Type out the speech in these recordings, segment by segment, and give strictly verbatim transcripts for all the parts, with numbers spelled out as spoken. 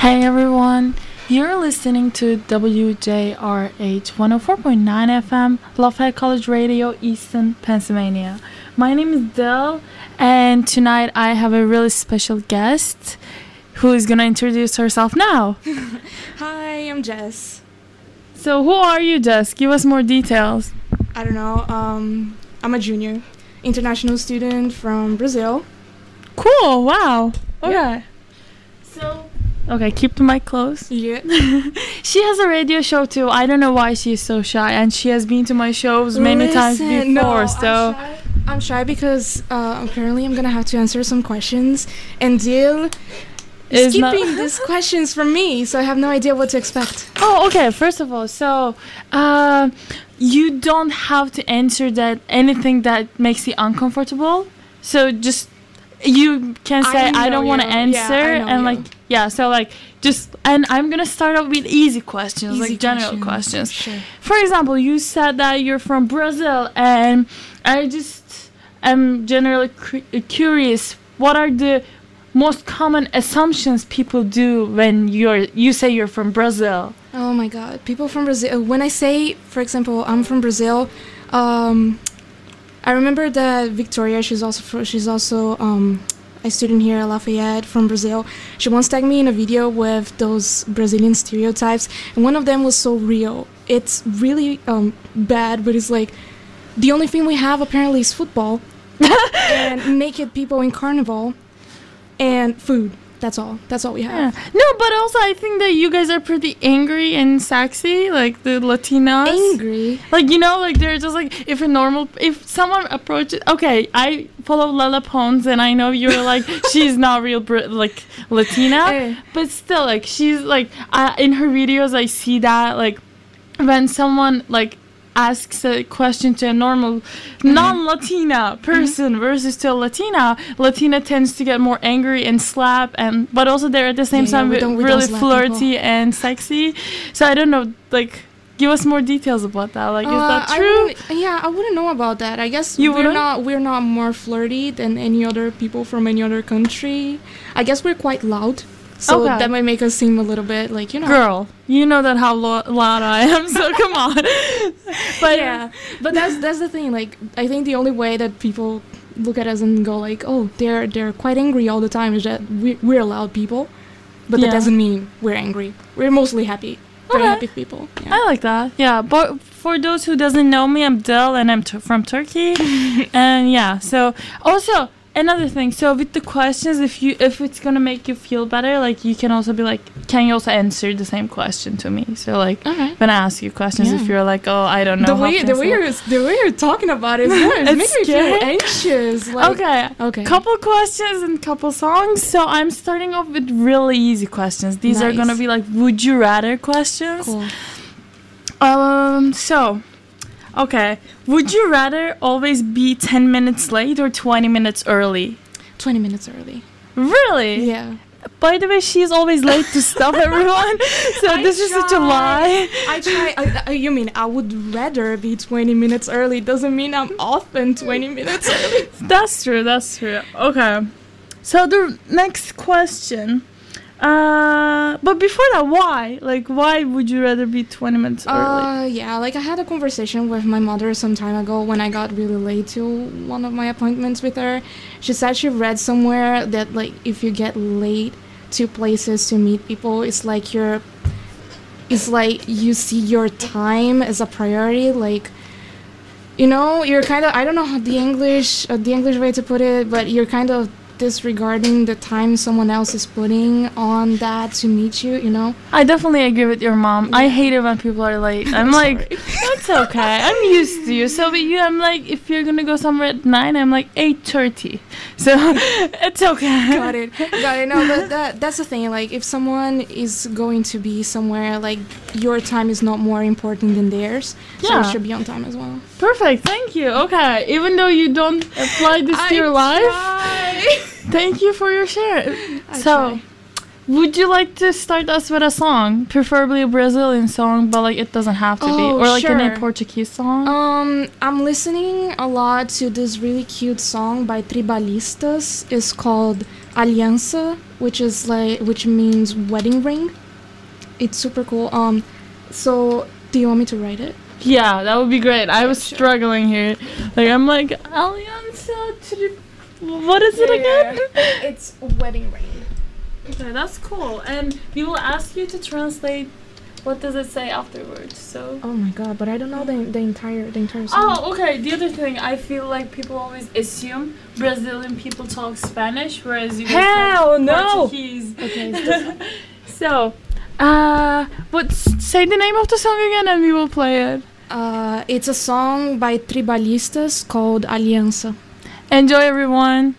Hey everyone, you're listening to W J R H one oh four point nine F M, Lafayette College Radio, Easton, Pennsylvania. My name is Del, and tonight I have a really special guest who is going to introduce herself now. Hi, I'm Jess. So who are you, Jess? Give us more details. I don't know, um, I'm a junior, international student from Brazil. Cool, wow. Okay. Yeah. So, okay, keep the mic close. Yeah. She has a radio show too. I don't know why she's so shy, and she has been to my shows many Listen, times before. no, so I'm shy, I'm shy because uh, apparently I'm gonna have to answer some questions, and Dil is Is not- keeping these questions from me, so I have no idea what to expect. Oh, okay. First of all, so uh, you don't have to answer that anything that makes you uncomfortable. So just you can say I, I don't know want to you. answer, Yeah, I know and you. like yeah. So like just and I'm gonna start off with easy questions, Easy like general questions. questions. Sure. For example, you said that you're from Brazil, and I just am generally cu- curious. What are the most common assumptions people do when you're you say you're from Brazil? Oh my God, people from Brazil. When I say, for example, I'm from Brazil, um, I remember that Victoria. She's also fr- she's also um, a student here at Lafayette from Brazil. She once tagged me in a video with those Brazilian stereotypes, and one of them was so real. It's really um, bad, but it's like the only thing we have apparently is football and naked people in carnival and food. That's all. That's all we have. Yeah. No, but also I think that you guys are pretty angry and sexy, like the Latinas. Angry. Like, you know, like they're just like, if a normal, if someone approaches, okay, I follow Lala Pons and I know you're like, she's not real, Brit- like, Latina, Eh. but still, like, she's like, uh, in her videos, I see that, like, when someone, like, asks a question to a normal non-Latina person versus to a Latina, Latina tends to get more angry and slap, and but also they're at the same Yeah, yeah, time we don't- we don't really slap flirty people. and sexy. So I don't know, like, give us more details about that. Like, is Uh, that I true? wouldn't- yeah, I wouldn't know about that. I guess You we're wouldn't? not we're not more flirty than any other people from any other country. I guess we're quite loud, so Okay. that might make us seem a little bit like you know. Girl, you know that how lo- loud I am, so come on. But Yeah, but that's that's the thing. Like, I think the only way that people look at us and go like, oh, they're they're quite angry all the time is that we, we're loud people, but Yeah. that doesn't mean we're angry. We're mostly happy, very Okay. happy people. Yeah. I like that. Yeah, but for those who doesn't know me, I'm Del and I'm t- from Turkey. And yeah, so also another thing. So with the questions, if you if it's gonna make you feel better, like you can also be like, can you also answer the same question to me? So like Okay. when I ask you questions, if Yeah. you're like, oh, I don't know. The how way to the way answer. you're the way you're talking about it is It's it's making me feel scary. anxious. Like, Okay. Okay. Couple questions and couple songs. So I'm starting off with really easy questions. These are Nice. gonna be like, would you rather questions. Cool. Um, so, okay. Would you rather always be ten minutes late or twenty minutes early? Twenty minutes early. Really? Yeah. By the way, she's always late to stuff, everyone. So I this is such a try. lie. I try. I, I, you mean I would rather be twenty minutes early? Doesn't mean I'm often twenty minutes early. That's true, that's true. Okay. So the next question. Uh, but before that, why? Like, why would you rather be twenty minutes early? Uh, yeah. Like I had a conversation with my mother some time ago when I got really late to one of my appointments with her. She said she read somewhere that like if you get late to places to meet people, it's like you're. It's like you see your time as a priority, like. You know, you're kind of, I don't know how the English, uh, the English way to put it, but you're kind of disregarding the time someone else is putting on that to meet you, you know? I definitely agree with your mom. I Yeah. hate it when people are late. I'm like, that's okay. I'm used to you. So with you, I'm like, if you're gonna go somewhere at nine, I'm like eight thirty. So it's okay. Got it. Got it. No, but that, that's the thing. Like, if someone is going to be somewhere, like, your time is not more important than theirs. So Yeah. you should be on time as well. Perfect. Thank you. Okay. Even though you don't apply this to your life, try. thank you for your share. I So, try. would you like to start us with a song? Preferably a Brazilian song, but like it doesn't have to Oh, be. Or like sure. a Portuguese song. Um, I'm listening a lot to this really cute song by Tribalistas. It's called Aliança, which is like which means wedding ring. It's super cool. Um, so do you want me to write it? Yeah, that would be great. I Yeah, was sure. struggling here. Like I'm like Aliança. Tri- What is it again? It's wedding ring. Okay, that's cool. And we will ask you to translate. What does it say afterwards? So. Oh my god! But I don't know the the entire the entire song. Oh, okay. The other thing, I feel like people always assume Brazilian people talk Spanish, whereas you guys Hell talk no! Portuguese. Okay. It's this one. So, uh, but s- say the name of the song again, and we will play it. Uh, it's a song by Tribalistas called Aliança. Enjoy, everyone.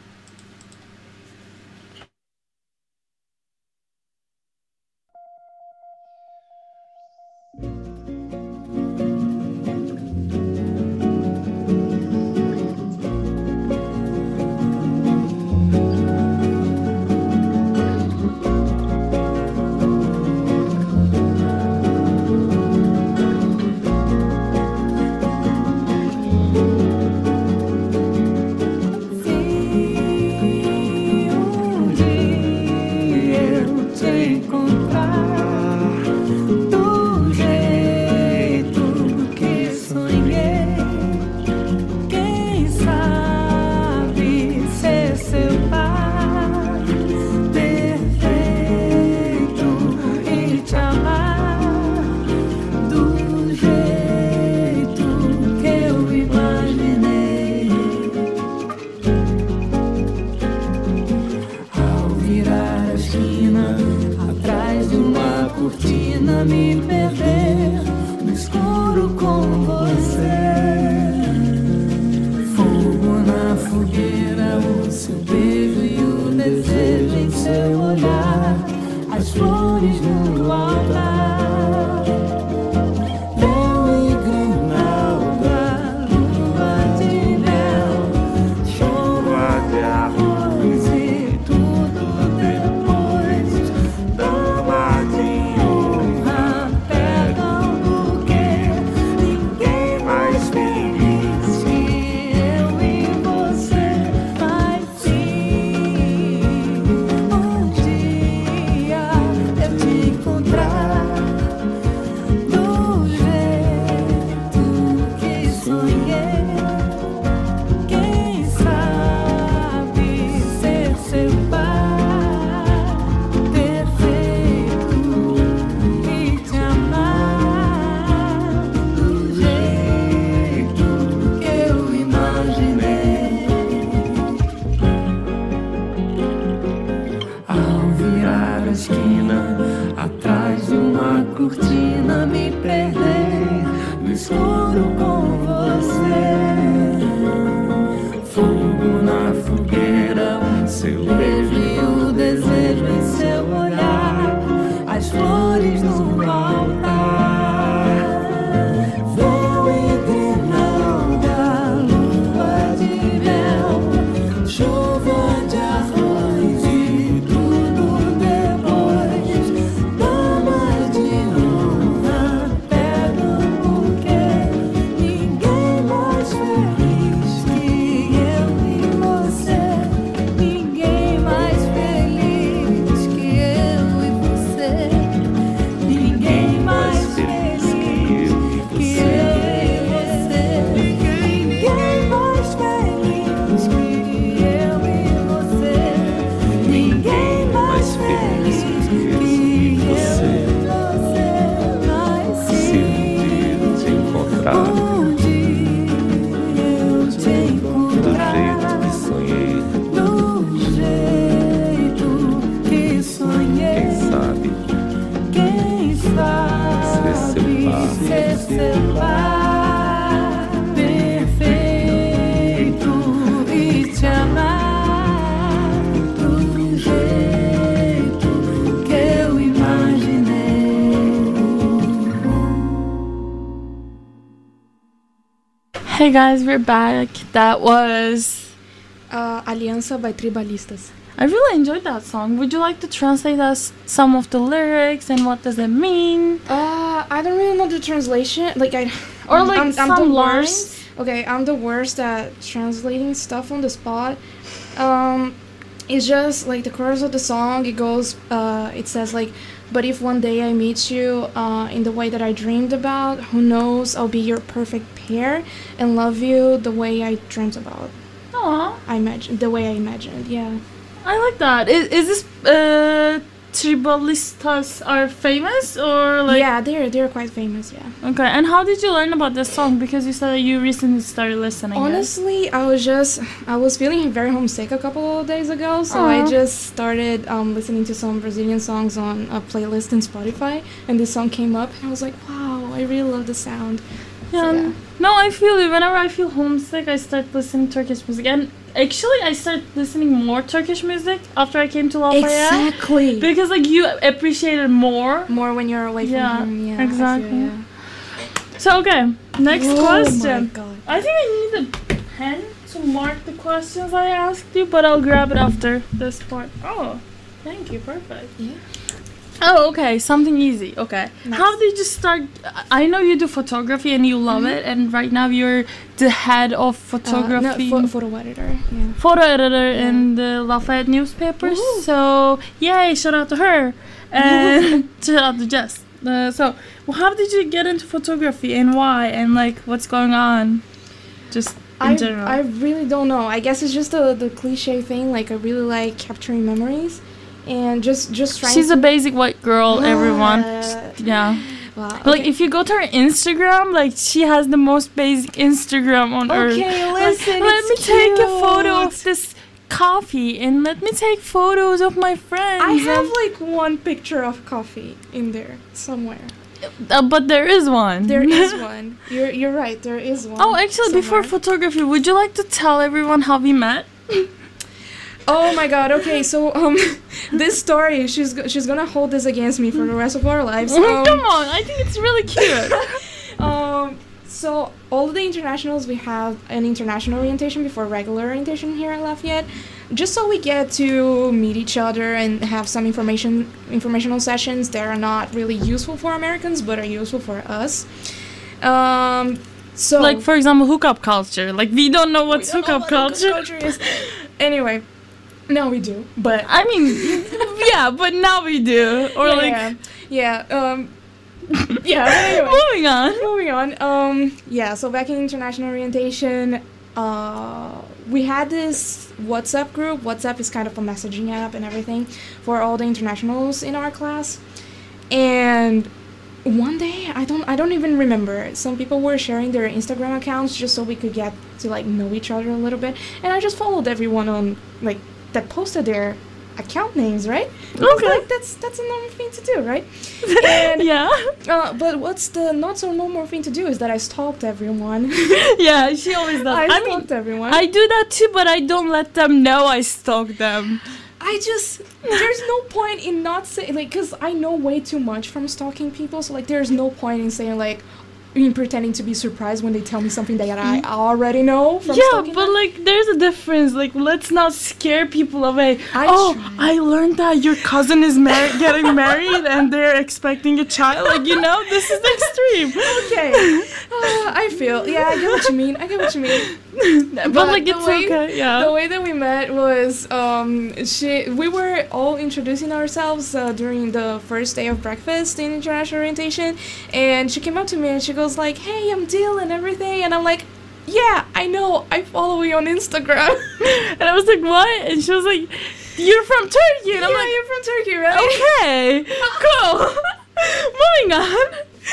Me perder no escuro com você. Fogo na fogueira, o seu beijo e o desejo em seu olhar, as flores no altar. Mel e grinalda, lua de mel, chuva de arroz e tudo depois. Dama de cortina, me perder no escuro com você. Fogo na fogueira, o seu beijo e o desejo em seu olhar, as flores no altar. Véu e grinalda, lua de mel, chuva de arroz e tudo depois. Dama de honra, pega um buquê, ninguém mais feliz que eu e você. Ninguém mais feliz que eu e você. Ninguém mais feliz que eu e você. Ninguém mais feliz que eu e você. Ninguém mais feliz que eu e você. Mas se eu te encontrar onde eu te do encontrar, jeito que sonhei, do jeito que sonhei, quem sabe quem sabe ser seu par. ser seu par perfeito e te amar do jeito que eu imaginei. Hey guys, we're back. That was Uh, Aliança by Tribalistas. I really enjoyed that song. Would you like to translate us some of the lyrics and what does it mean? Uh, I don't really know the translation. Like I, Or I'm- like I'm, I'm some the lines? worst. Okay, I'm the worst at translating stuff on the spot. Um, it's just like the chorus of the song. It goes. Uh, it says like, "But if one day I meet you, uh, in the way that I dreamed about, who knows? I'll be your perfect pair and love you the way I dreamt about. Aw, I imagine the way I imagined. Yeah. I like that. Is, is this uh, Tribalistas are famous or like? yeah, they're they're quite famous. Yeah. Okay, and how did you learn about this song? Because you said that you recently started listening. it. Honestly, I was just I was feeling very homesick a couple of days ago, so Aw. I just started um, listening to some Brazilian songs on a playlist in Spotify, and this song came up, and I was like, wow, I really love the sound. Yeah. So, yeah. No, I feel it. Whenever I feel homesick, I start listening Turkish music. And actually, I started listening more Turkish music after I came to Lafayette. Exactly. Because like you appreciate it more. More when you're away from Yeah, home. Yeah, I feel, exactly. yeah. So okay, next Oh question. my god. I think I need a pen to mark the questions I asked you, but I'll grab it after this part. Oh, thank you. Perfect. Yeah. Oh, okay. Something easy. Okay. Nice. How did you start? I know you do photography and you love it, and right now you're the head of photography, Uh, no, pho- photo editor. Yeah. photo editor Yeah. in the Lafayette newspapers. Woohoo. So, yay! Shout out to her and shout out to Jess. Uh, so, well, how did you get into photography and why, and like what's going on? Just in I, general. I really don't know. I guess it's just the the cliche thing. Like I really like capturing memories, and just just trying. She's to a basic white girl. Everyone. Uh, Yeah. Wow. Like okay. if you go to her Instagram, like she has the most basic Instagram on earth. Okay, Like, listen. let me it's take a photo cute. of this coffee and let me take photos of my friends. I have and- like one picture of coffee in there somewhere. uh, but there is one. There is one. You're you're right. There is one. Oh, actually, before somewhere. photography, would you like to tell everyone how we met? Oh my god. Okay, so um, this story she's go- she's gonna hold this against me for the rest of our lives. Um, Come on, I think it's really cute. Um, so all of the internationals, we have an international orientation before regular orientation here at Lafayette, just so we get to meet each other and have some information informational sessions that are not really useful for Americans but are useful for us. Um, so Like, for example, hookup culture. Like, we don't know what's we don't know hookup what culture. culture is. Anyway, now we do, but I mean, yeah, but now we do. Or, like, yeah, yeah. Um, yeah. Anyway. moving on. Moving on. Um, yeah, so back in international orientation, uh, we had this WhatsApp group. WhatsApp is kind of a messaging app and everything for all the internationals in our class. And one day, I don't, I don't even remember. Some people were sharing their Instagram accounts just so we could get to like know each other a little bit. And I just followed everyone on like that posted their account names, right? Because, Okay. like, that's that's a normal thing to do, right? And Yeah. uh, but what's the not so normal thing to do is that I stalked everyone. Yeah, she always does. I I mean, stalked everyone. I do that too, but I don't let them know I stalk them. I just there's no point in not saying like because I know way too much from stalking people. So like there's no point in saying like in pretending to be surprised when they tell me something that I already know from Yeah, stalking but them. like, there's a difference. Like, let's not scare people away. I oh, try. I learned that your cousin is mar- getting married and they're expecting a child. Like, you know, this is extreme. Okay, uh, I feel yeah, I get what you mean. I get what you mean. But, like, the it's way- okay. Yeah. The way that we met was um, she. We were all introducing ourselves uh, during the first day of breakfast in international orientation, and she came up to me and she goes like, "Hey, I'm Dil and everything," and I'm like, "Yeah, I know. I follow you on Instagram." And I was like, what? And she was like, you're from Turkey. And yeah, I'm like, you're from Turkey, right? okay, cool. Moving on.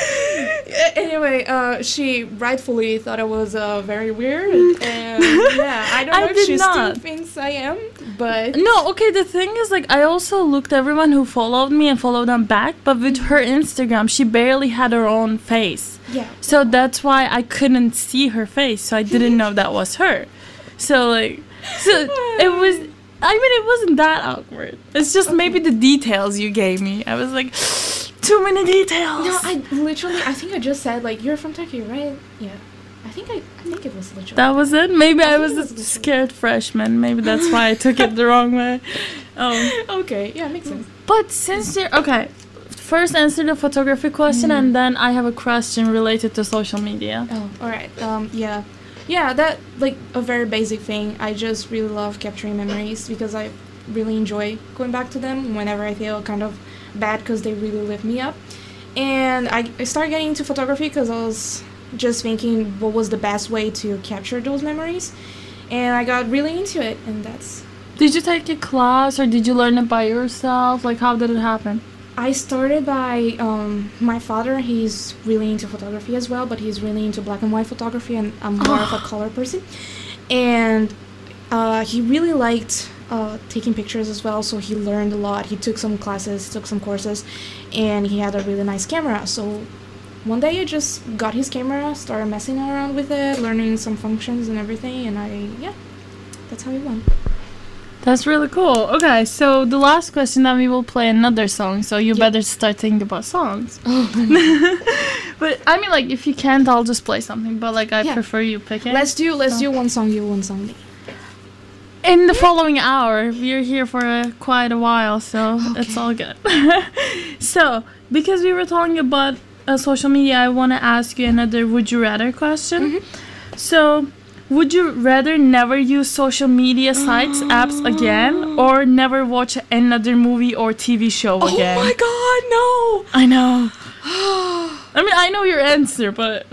A- Anyway, uh, she rightfully thought I was uh, very weird, and yeah, I don't I know if did she not. still thinks I am, but No, okay, the thing is, like, I also looked everyone who followed me and followed them back, but with her Instagram, she barely had her own face. yeah. So that's why I couldn't see her face, so I didn't know that was her. So, like, so it was, I mean, it wasn't that awkward. It's just maybe the details you gave me. I was like, too many details. No, I literally, I think I just said, like, you're from Turkey, right? Yeah. I think I, I think it was literally. That was it? Maybe I, I was think a it was literally- scared freshman. Maybe that's why I took it the wrong way. Oh. Okay, yeah, makes sense. But since you're... Okay. First answer the photography question, Mm. and then I have a question related to social media. Oh, all right. Um, yeah, yeah. That like a very basic thing. I just really love capturing memories because I really enjoy going back to them whenever I feel kind of bad because they really lift me up. And I, I started getting into photography because I was just thinking what was the best way to capture those memories, and I got really into it. And that's. Did you take a class, or did you learn it by yourself? Like, how did it happen? I started by um, my father. He's really into photography as well, but he's really into black and white photography, and I'm more of a color person. And uh, he really liked uh, taking pictures as well, so he learned a lot. He took some classes, took some courses, and he had a really nice camera. So one day I just got his camera, started messing around with it, learning some functions and everything, and I, yeah, that's how it went. That's really cool. Okay, so the last question, then we will play another song, so you Yep. better start thinking about songs. But, I mean, like, if you can't, I'll just play something, but, like, I Yeah. prefer you pick it. Let's do, let's So- do one song you, one song me. In the following hour, we're here for uh, quite a while, so it's Okay. all good. So, because we were talking about uh, social media, I want to ask you another would you rather question. Mhm. So, would you rather never use social media sites, apps again, or never watch another movie or T V show again? Oh my god, no! I know. I mean, I know your answer, but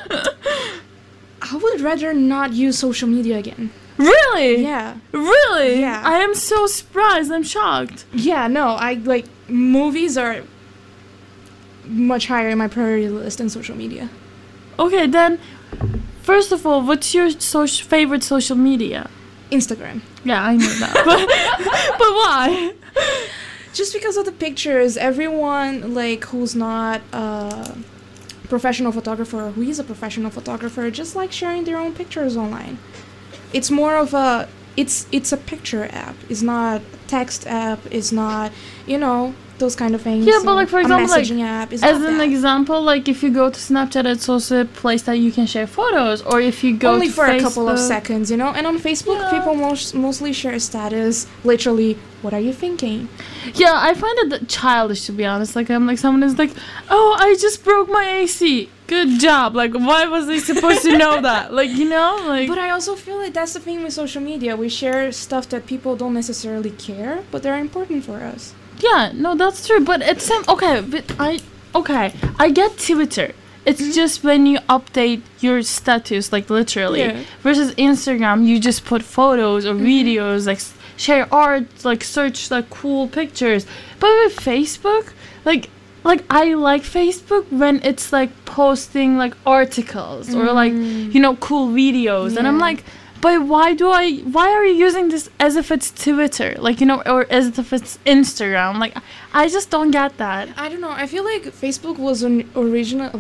I would rather not use social media again. really, Yeah. really, Yeah. I am so surprised. I'm shocked. Yeah, no, I like movies are much higher in my priority list than social media. Okay, then, first of all, what's your soc- favorite social media? Instagram. Yeah, I knew that. but, but why? Just because of the pictures, everyone like who's not a professional photographer or who is a professional photographer just like sharing their own pictures online. It's more of a it's it's a picture app. It's not a text app. It's not, you know, those kind of things. Yeah, but, like, for a example, like, messaging app. It's As not an that. example, like if you go to Snapchat, it's also a place that you can share photos, or if you go only to for a couple of Facebook- seconds, you know. And on Facebook, Yeah. people most, mostly share status. Literally, what are you thinking? Yeah, I find it childish, to be honest. Like, I'm like, someone is like, oh, I just broke my A C. Good job. Like, why was they supposed to know that? Like, you know, like. But I also feel like that's the thing with social media. We share stuff that people don't necessarily care, but they're important for us. Yeah, no, that's true. But it's same. Okay, but I okay. I get Twitter. It's Mm-hmm. just when you update your status, like literally. Yeah. Versus Instagram, you just put photos or videos, like s- share art, like search like cool pictures. But with Facebook, like. Like I like Facebook when it's like posting like articles or like you know cool videos, and I'm Yeah. like, but why do I? Why are you using this as if it's Twitter, like you know, or as if it's Instagram? Like I just don't get that. I don't know. I feel like Facebook was an original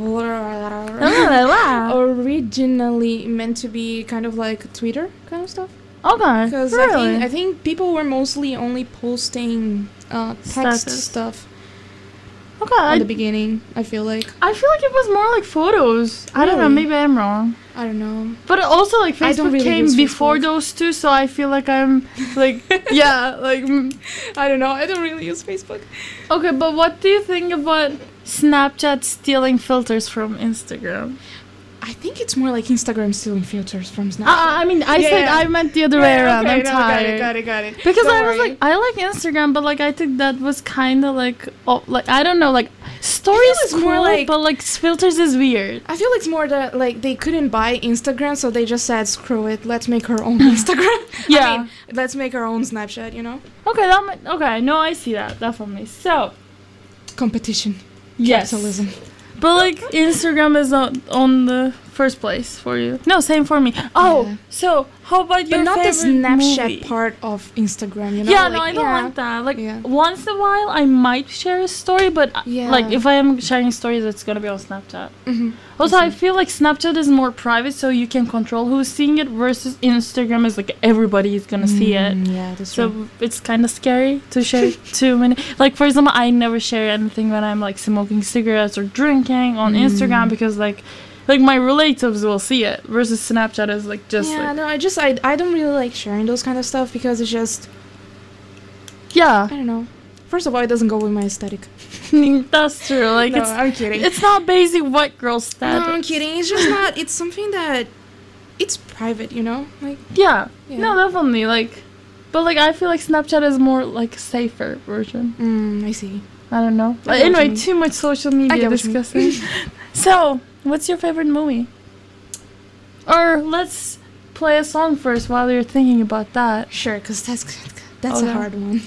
okay, originally meant to be kind of like Twitter kind of stuff. Because I really? think I think people were mostly only posting uh, text Status. stuff okay, at I, the beginning. I feel like I feel like it was more like photos. I don't know. Really? Maybe I'm wrong. I don't know. But also, like, I don't Facebook really came use before Facebook. those two, so I feel like I'm, like, yeah, like, mm. I don't know. I don't really use Facebook. Okay, but what do you think about Snapchat stealing filters from Instagram? I think it's more like Instagram stealing filters from Snapchat. Uh, I mean, I Yeah, said yeah. I meant the other way Yeah, around. okay, I'm no, got tired. it, got it, got it. Because Don't I was worry. like, I like Instagram, but like I think that was kind of like, oh, like I don't know, like stories it's cool, more like- but like filters is weird. I feel like it's more that like they couldn't buy Instagram, so they just said, "Screw it, let's make our own Instagram." Yeah. I mean, let's make our own Snapchat. You know, Okay, that might, okay, no, I see that definitely. So competition, yes, capitalism. but like Instagram is on, on the first place for you. No, same for me. Oh, Yeah. so how about your But not the favorite Snapchat movie? part of Instagram. You know, Yeah, like, no, I don't yeah. like that. Like Yeah. once in a while, I might share a story, but uh, Yeah. like if I am sharing stories, it's gonna be on Snapchat. Mhm. Also, I feel like Snapchat is more private, so you can control who's seeing it. Versus Instagram is like everybody is gonna see it. Mm, yeah, that's So true. it's kind of scary to share too many. Like for example, I never share anything when I'm like smoking cigarettes or drinking on Mm. Instagram because like like my relatives will see it. Versus Snapchat is like just yeah, like, no, I just I I don't really like sharing those kind of stuff because it's just yeah, I don't know. First of all, it doesn't go with my aesthetic. that's true. Like No, it's I'm kidding. it's not basic white girl No, status. I'm kidding. It's just not. It's something that it's private, you know. Like Yeah. Yeah. No, definitely. Like, but like I feel like Snapchat is more like a safer version. mm, I see. I don't know. I But get what you anyway, mean. too much social I media get what you mean. discussing. So, what's your favorite movie? Or let's play a song first while you're thinking about that. Sure, cause that's that's Okay. a hard one.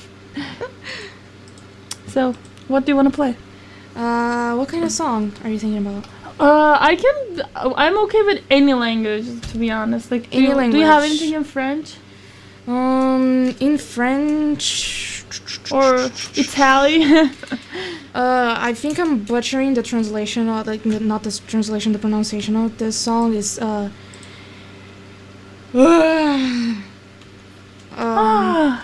So, what do you want to play? Uh, what kind of song are you thinking about? Uh, I can. I'm okay with any language, to be honest. Like, do Any you, Do you have language. anything in French Um, in French. or Italian? Uh, I think I'm butchering the translation, or like n- not the s- translation, the pronunciation of this song is uh. um, ah.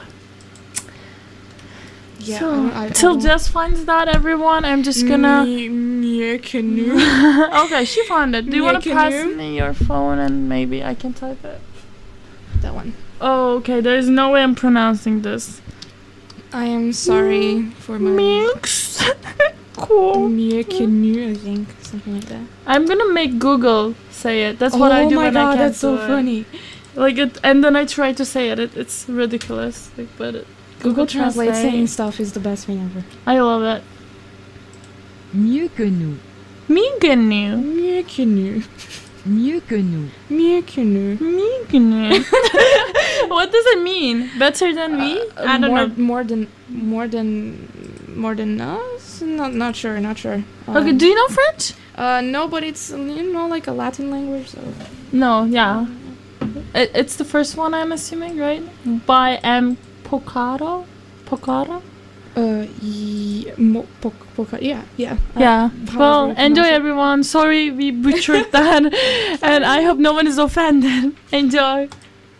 yeah. So, I don't- I- I till don't- Jess finds that, everyone, I'm just gonna. Me- me canoe. Okay, she found it. Do you want to pass Canoe? me your phone and maybe I can type it? That one. Oh, okay. There's no way I'm pronouncing this. I am sorry for my. Mix. Cool. Me canoe, I think something like that. I'm gonna make Google say it. That's what I do Oh my when god, I can't that's so do it. funny. Like it, and then I try to say it. it it's ridiculous. Like, but it, Google Translate Translate. saying stuff is the best thing ever. I love it. Mieux que nous. Migenu. Me canoe. Mieux que nous. Me canoe. Migenu. What does it mean? Better than me? I don't Uh, more, know. More than, more than, more than us. Not, not sure. Not sure. Okay, Um, do you know French? Uh, no, but it's you know like a Latin language. So. No, yeah. It, it's the first one, I'm assuming, right? By M. Pocaro? Pocaro? Uh, ye- mo- po- po- yeah, yeah. uh, Yeah. however Well, you enjoy, pronounce it. everyone. Sorry we butchered that. And I hope no one is offended. Enjoy.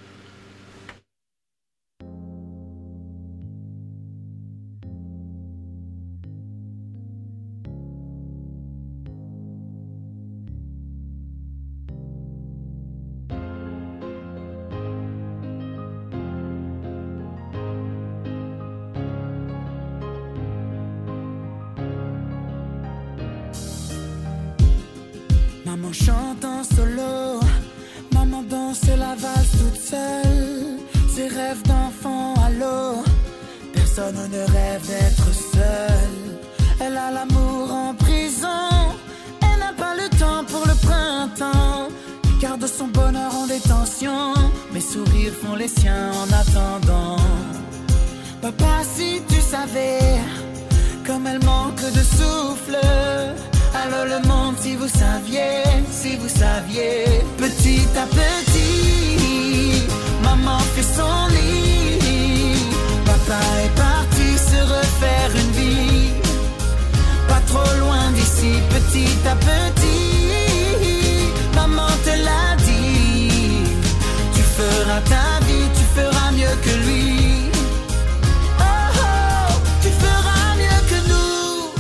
Maman chante en solo, maman danse la valse toute seule. Ses rêves d'enfant à l'eau, personne ne rêve d'être seul. Elle a l'amour en prison, elle n'a pas le temps pour le printemps. Elle garde son bonheur en détention, mes sourires font les siens en attendant. Papa, si tu savais comme elle manque de souffle. Allô le monde, si vous saviez, si vous saviez. Petit à petit, maman fait son lit. Papa est parti se refaire une vie. Pas trop loin d'ici, petit à petit. Maman te l'a dit. Tu feras ta vie, tu feras mieux que lui. Oh oh, tu feras mieux que nous.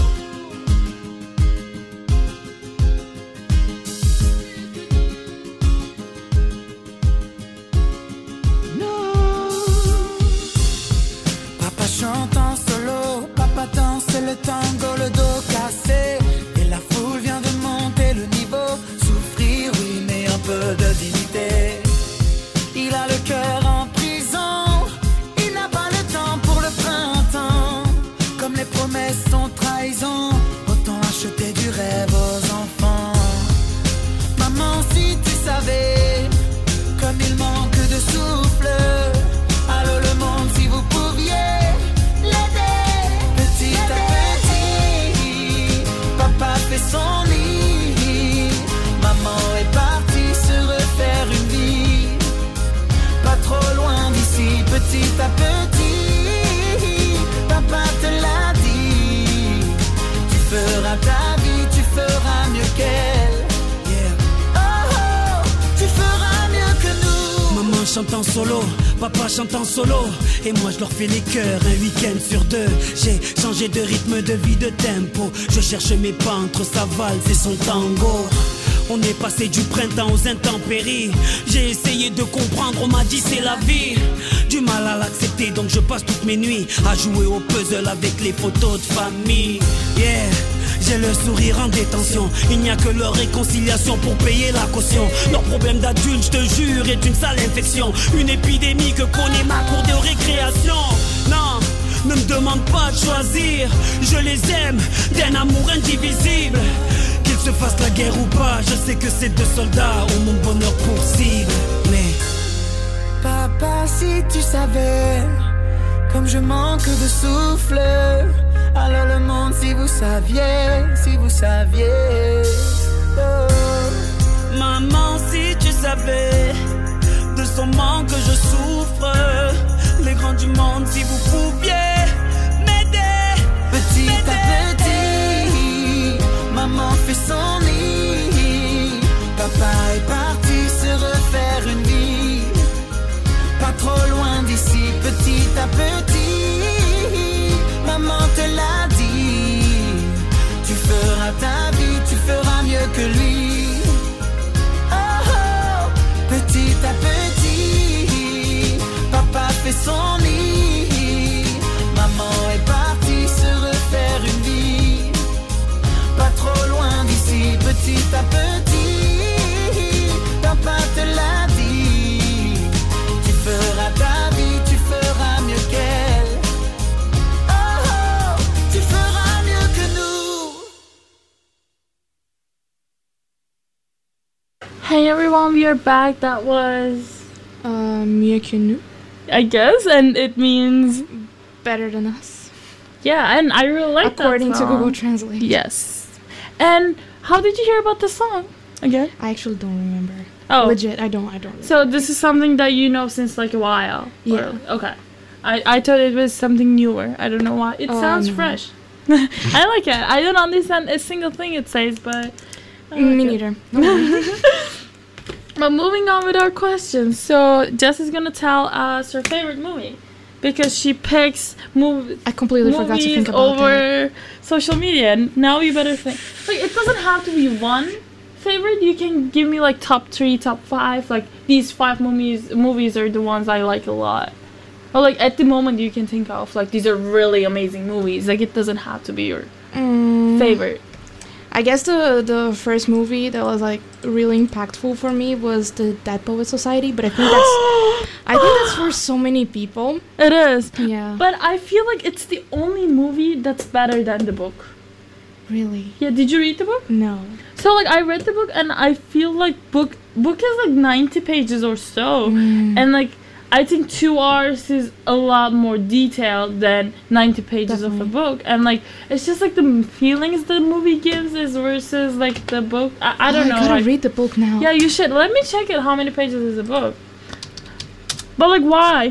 Papa chante en solo, papa danse le tango, le dos cassé. Et la foule vient de monter le niveau. Souffrir, oui, mais un peu de dignité. Il a le cœur en prison, il n'a pas le temps pour le printemps. Comme les promesses sont trahison, autant acheter du rêve aux enfants. Maman, si tu savais comme il manque de souffle. Allô le monde, si vous pouviez l'aider. Petit à petit, papa fait son lit. Maman est partie se refaire une vie. Pas trop loin d'ici, petit à petit. Papa te l'a dit. Tu feras ta vie, tu feras mieux qu'elle. Yeah. Oh oh, tu feras mieux que nous. Maman chante en solo, papa chante en solo. Et moi je leur fais les chœurs un week-end sur deux. J'ai changé de rythme, de vie, de tempo. Je cherche mes pas entre sa valse et son tango. On est passé du printemps aux intempéries. J'ai essayé de comprendre, on m'a dit c'est la vie. Du mal à l'accepter, donc je passe toutes mes nuits à jouer au puzzle avec les photos de famille. Yeah, j'ai le sourire en détention. Il n'y a que leur réconciliation pour payer la caution. Leur problème d'adulte, je te jure, est une sale infection. Une épidémie que connaît ma cour de récréation. Non, ne me demande pas de choisir. Je les aime d'un amour indivisible. Qu'ils se fassent la guerre ou pas, je sais que ces deux soldats ont mon bonheur pour cible. Mais Papa, si tu savais comme je manque de souffle. Alors le monde, si vous saviez, si vous saviez. Oh. maman, si tu savais de son manque que je souffre. Les grands du monde, si vous pouviez m'aider. Petit m'aider. à petit, maman fait son nid. Papa est parti se refaire une vie. Pas trop loin d'ici, petit à petit. Maman te l'a dit. Tu feras ta vie, tu feras mieux que lui. Oh oh, petit à petit, papa fait son lit. Maman est partie se refaire une vie. Pas trop loin d'ici, petit à petit. Papa te l'a dit. Tu feras ta vie, tu feras mieux qu'elle. Oh oh, tu feras mieux que nous. Hey everyone, we are back. That was, Uh, mieux que nous. I guess, and it means Better than us. yeah. And I really like According that to song. Google Translate. Yes. And how did you hear about this song again? I actually don't remember. Oh, Legit, I don't, I don't. so this is something that you know since like a while. Or- Yeah. okay. I I thought it was something newer. I don't know why. It Oh, sounds no. fresh. I like it. I don't understand a single thing it says, but. I like Me it. neither. Don't worry. But moving on with our questions. So Jess is gonna tell us her favorite movie because she picks mov- I completely forgot to movies think about that. over social media. And now you better think. Like it doesn't have to be one favorite. You can give me like top three, top five. Like these five movies. Movies are the ones I like a lot. Or like at the moment you can think of like these are really amazing movies. Like it doesn't have to be your Mm, favorite. I guess the the first movie that was like really impactful for me was the Dead Poet Society, but I think that's I think that's for so many people. It is. Yeah. But I feel like it's the only movie that's better than the book. Really? Yeah, did you read the book? No. So like I read the book and I feel like book book is like ninety pages or so. Mm. And like I think two hours is a lot more detailed than ninety pages of a Definitely. book. And like it's just like the m- feelings the movie gives is versus like the book. I, I don't Oh, know. I gotta like- read the book now. yeah, you should. Let me check it. How many pages is the book? But like why?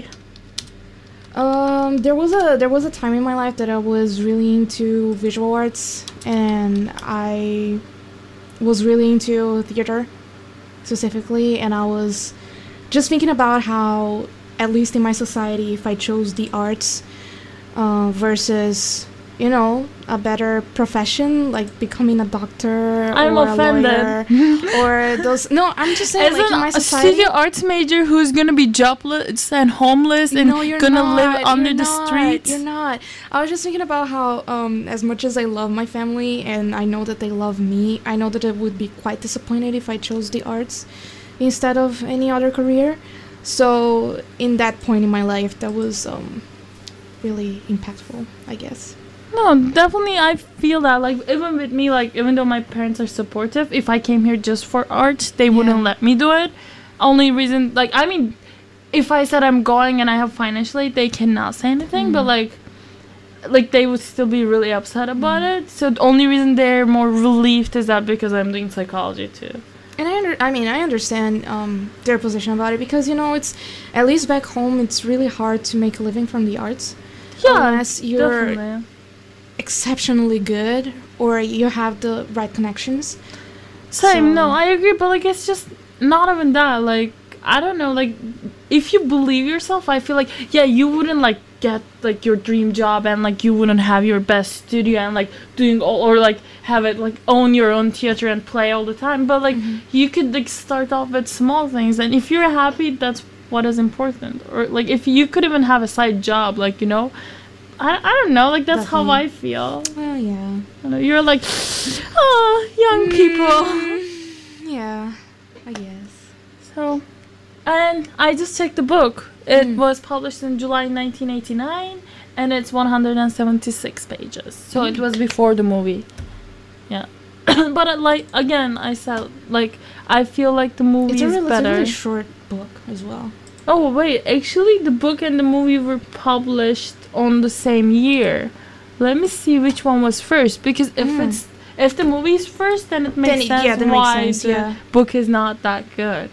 Um, there was a there was a time in my life that I was really into visual arts, and I was really into theater specifically, and I was just thinking about how, at least in my society, if I chose the arts uh, versus, you know, a better profession like becoming a doctor I'm or offended. a lawyer or those. No, I'm just saying, As like in my a society. studio arts major who's gonna be jobless and homeless and No, you're gonna not. live under You're the not. streets. You're not. I was just thinking about how, um, as much as I love my family and I know that they love me, I know that I would be quite disappointed if I chose the arts instead of any other career. So, in that point in my life, that was um, really impactful, I guess. No, definitely I feel that. Like even with me, like even though my parents are supportive, if I came here just for art, they wouldn't Yeah. let me do it. Only reason, like I mean, if I said I'm going and I have financial aid, they cannot say anything. But Mm. like, like they would still be really upset about it. So the only reason they're more relieved is that because I'm doing psychology too. And I, under- I mean, I understand um, their position about it because, you know, it's, at least back home, it's really hard to make a living from the arts. Yeah, Unless you're definitely. exceptionally good or you have the right connections. Same, So- no, I agree, but like it's just not even that. Like I don't know, like, if you believe yourself, I feel like, yeah, you wouldn't, like, get, like, your dream job and, like, you wouldn't have your best studio and, like, doing all, or, like, have it, like, own your own theater and play all the time. But, like, Mm-hmm. you could, like, start off with small things. And if you're happy, that's what is important. Or, like, if you could even have a side job, like, you know, I, I don't know, like, that's how Definitely. I feel. Well, yeah. You know, you're like, oh, young people. Mm, yeah, I guess. So, and I just checked the book. It Mm. was published in July nineteen eighty-nine, and it's one hundred seventy-six pages. So it Mm. was before the movie. Yeah. But uh, like again, I said like I feel like the movie It's a, is real, it's a better. really short book as well. Oh wait, actually the book and the movie were published on the same year. Let me see which one was first, because if Mm. it's if the movie is first, then it makes Then it- sense yeah, that makes why sense, the yeah. book is not that good.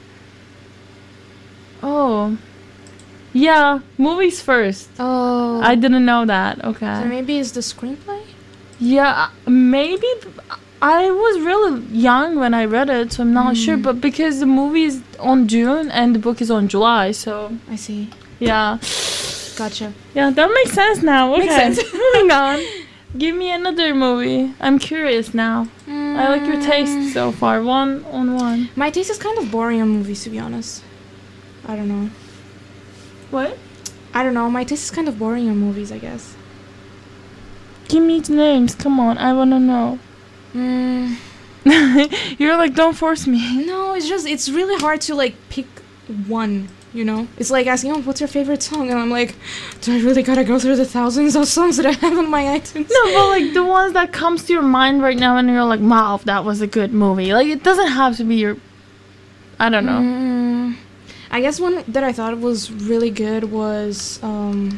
Oh, yeah, movies first. Oh. I didn't know that. Okay. So maybe it's the screenplay? Yeah, maybe. I was really young when I read it, so I'm not sure. Mm. But because the movie is on June and the book is on July, so I see. yeah. Gotcha. Yeah, that makes sense now. Okay. Makes sense. Moving on. Give me another movie. I'm curious now. I like your taste so far. One on one. My taste is kind of boring on movies, to be honest. I don't know. What? I don't know. My taste is kind of boring on movies, I guess. Give me the names. Come on, I wanna know. Mm, You're like, don't force me. no, it's just it's really hard to like pick one. You know, it's like asking, "Oh, what's your favorite song?" And I'm like, "Do I really gotta go through the thousands of songs that I have on my iTunes?" No, but like the ones that comes to your mind right now, and you're like, "Wow, that was a good movie." Like it doesn't have to be your. I don't know. Mm, I guess one that I thought was really good was um.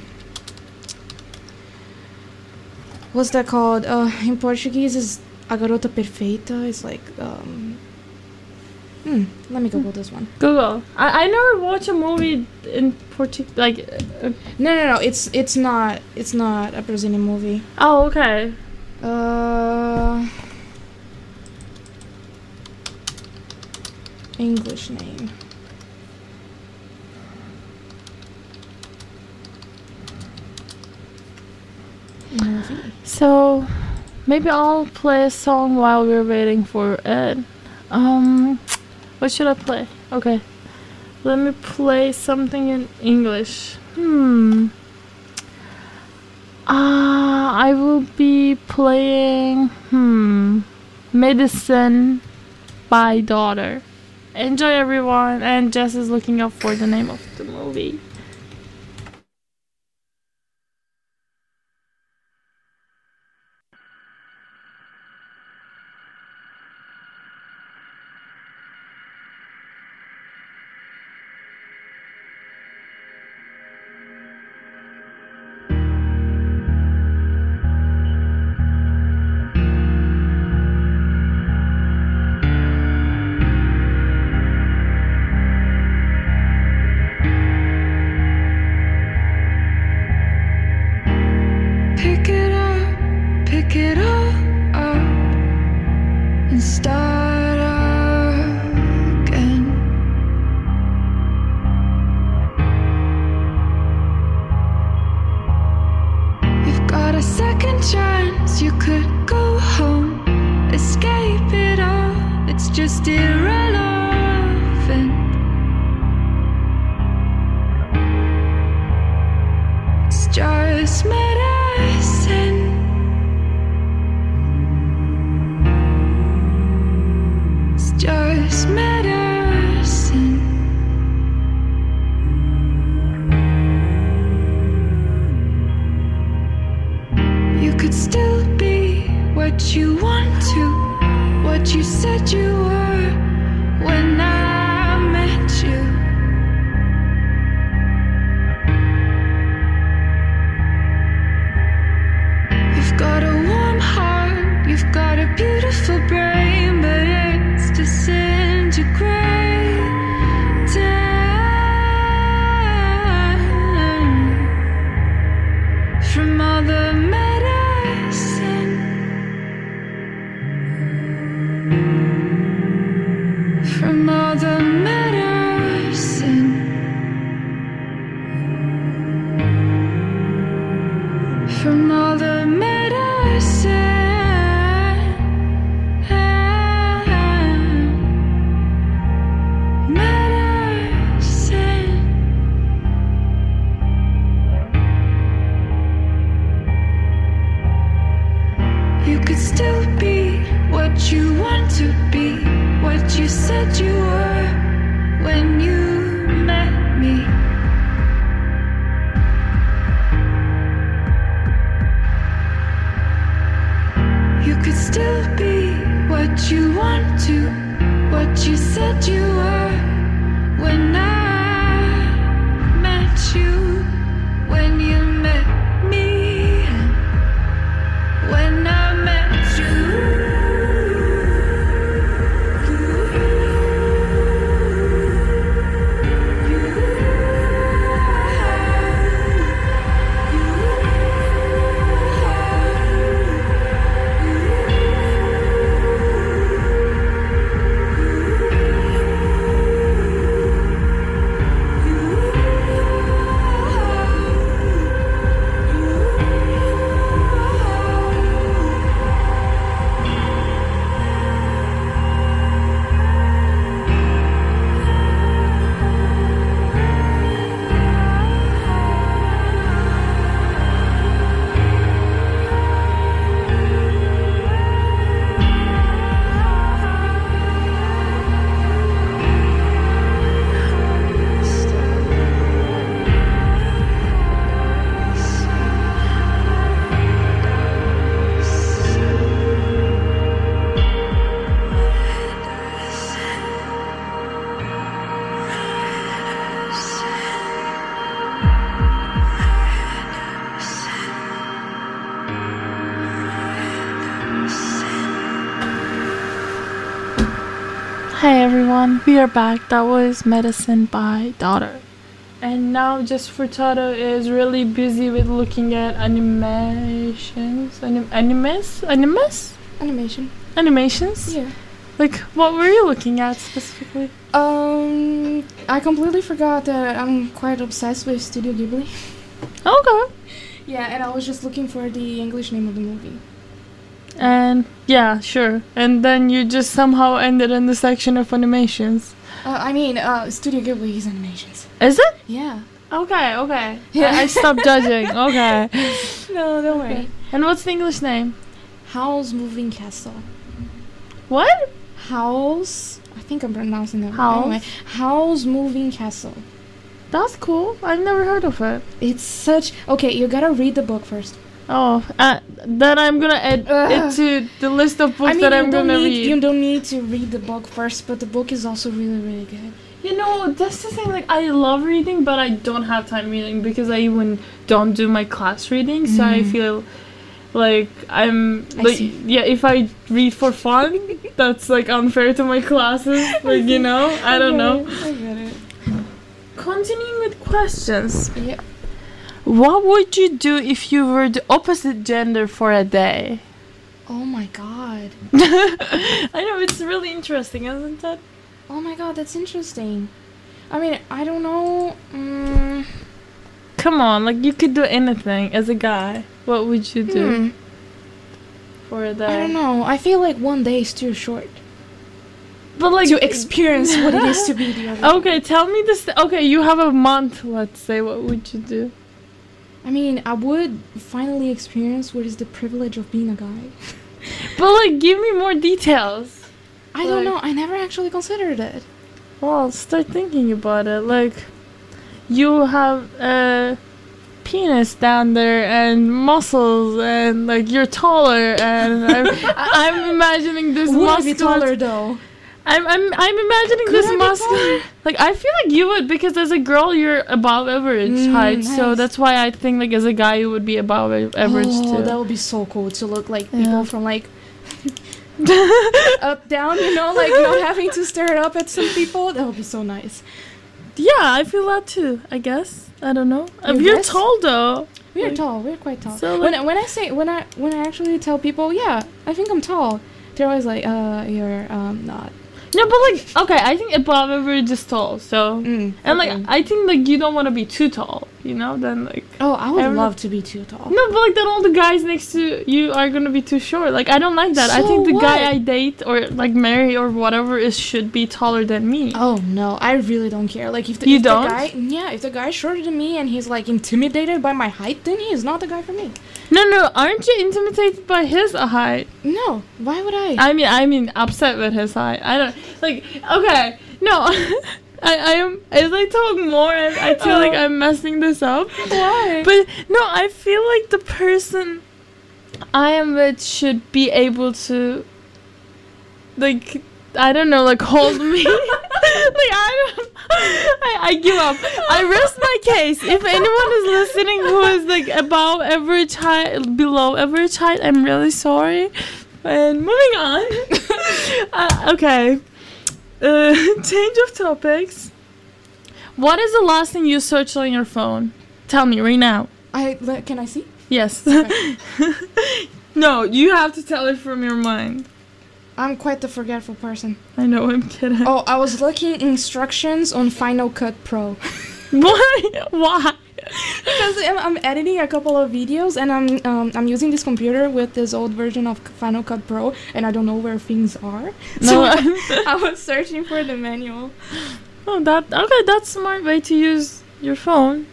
What's that called? Uh, in Portuguese is A Garota Perfeita. It's like um. Hmm. Let me Google this one. Google. I I never watched a movie in Portuguese. Like, uh, No, no, no. It's it's not it's not a Brazilian movie. oh, okay. Uh. English name. Movie. So, maybe I'll play a song while we're waiting for Ed. Um, what should I play? Okay, let me play something in English. Hmm. Ah, I will be playing hmm Medicine by Daughter. Enjoy, everyone, and Jess is looking up for the name of the movie. Pick it up, pick it all up, and start again. You've got a second chance, you could go home, escape it all, it's just irrelevant. It's just medicine. It's just medicine. You could still be what you want to, what you said you were when I met you. You've got a warm heart, you've got a beautiful brain, but it's disintegrating from all the medicine, from from all the medicine. Medicine. You could still be what you want to be, what you said you were when you met me. You could still be what you want to, what you said you were when I met you, when you met me, when I met you. Hey everyone, we are back. That was Medicine by Daughter. And now Just for Toto is really busy with looking at animations. Anim- animes? Animes? Animation. Animations? Yeah. Like, what were you looking at specifically? Um, I completely forgot that I'm quite obsessed with Studio Ghibli. Okay. Yeah, and I was just looking for the English name of the movie. And yeah, sure. And then you just somehow ended in the section of animations. Uh, I mean, uh, Studio Ghibli is animations. Is it? Yeah. Okay, okay. Yeah. I, I stopped judging. Okay. No, don't Okay. worry. And what's the English name? Howl's Moving Castle. What? Howl's... I think I'm pronouncing that. Howl's? Anyway, Howl's Moving Castle. That's cool. I've never heard of it. It's such... Okay, you gotta read the book first. Oh, uh, then I'm gonna add Ugh. it to the list of books I mean, that you I'm don't gonna need, read. You don't need to read the book first, but the book is also really, really good. You know, that's the thing. Like, I love reading, but I don't have time reading because I even don't do my class reading. So I Mm. feel like I'm I like, see. yeah. If I read for fun, that's like unfair to my classes. Like, you know, I don't know. I get it. Continuing with questions. Yep. What would you do if you were the opposite gender for a day? Oh my god. I know, it's really interesting, isn't it? Oh my god, that's interesting. I mean, I don't know. Mm, Come on, like you could do anything as a guy. What would you do hmm, for a day? I don't know. I feel like one day is too short But like to experience what it is to be the other. Okay, tell me this. Okay, you have a month. Let's say, what would you do? I mean, I would finally experience what is the privilege of being a guy. But like, give me more details. I don't Like- know. I never actually considered it. Well, start thinking about it. Like, you have a penis down there and muscles, and like you're taller, and I'm, I- I'm imagining this Would I be muscular. taller though? I'm I'm I'm imagining Could this I be muscular. taller? Like, I feel like you would, because as a girl you're above average Mm, height, so nice. that's why I think like as a guy you would be above a- average Oh, too. that would be so cool to look like Yeah. people from like up down, you know, like not having to stare up at some people. That would be so nice. Yeah, I feel that too. I guess I don't know. If You you're guess? tall though. We're Like- tall. We're quite tall. So, when like- I, when I say when I when I actually tell people, yeah, I think I'm tall. They're always like, uh, you're um not. No, but like, okay, I think above average is tall. So Mm, and like okay. I think like you don't want to be too tall. you know, then like Oh, I would Every- love to be too tall. no, but like then all the guys next to you are gonna be too short. Like I don't like that. I So think the guy what? I date or like marry or whatever is should be taller than me. Oh no, I really don't care. Like if the, You if don't? the guy, yeah, if the guy's shorter than me and he's like intimidated by my height, then he is not the guy for me. No, no, aren't you intimidated by his height? No, why would I? I mean, I mean, upset with his height. I don't like. Okay, no, I, I am. As I talk more, I, I feel like Oh. I'm messing this up. Why? But no, I feel like the person I am with should be able to, like, I don't know, like hold me. Like I don't. I, I give up. I rest my case. If anyone is listening who is like above average height, below average height, I'm really sorry. And moving on. uh, okay. Uh, change of topics. What is the last thing you searched on your phone? Tell me right now. I le- can I see? Yes. Okay. No, you have to tell it from your mind. I'm quite the forgetful person. I know, I'm kidding. Oh, I was looking instructions on Final Cut Pro. Why? Why? Because I'm, I'm editing a couple of videos and I'm um, I'm using this computer with this old version of Final Cut Pro and I don't know where things are. So No. I was searching for the manual. Oh, that okay. That's a smart way to use your phone.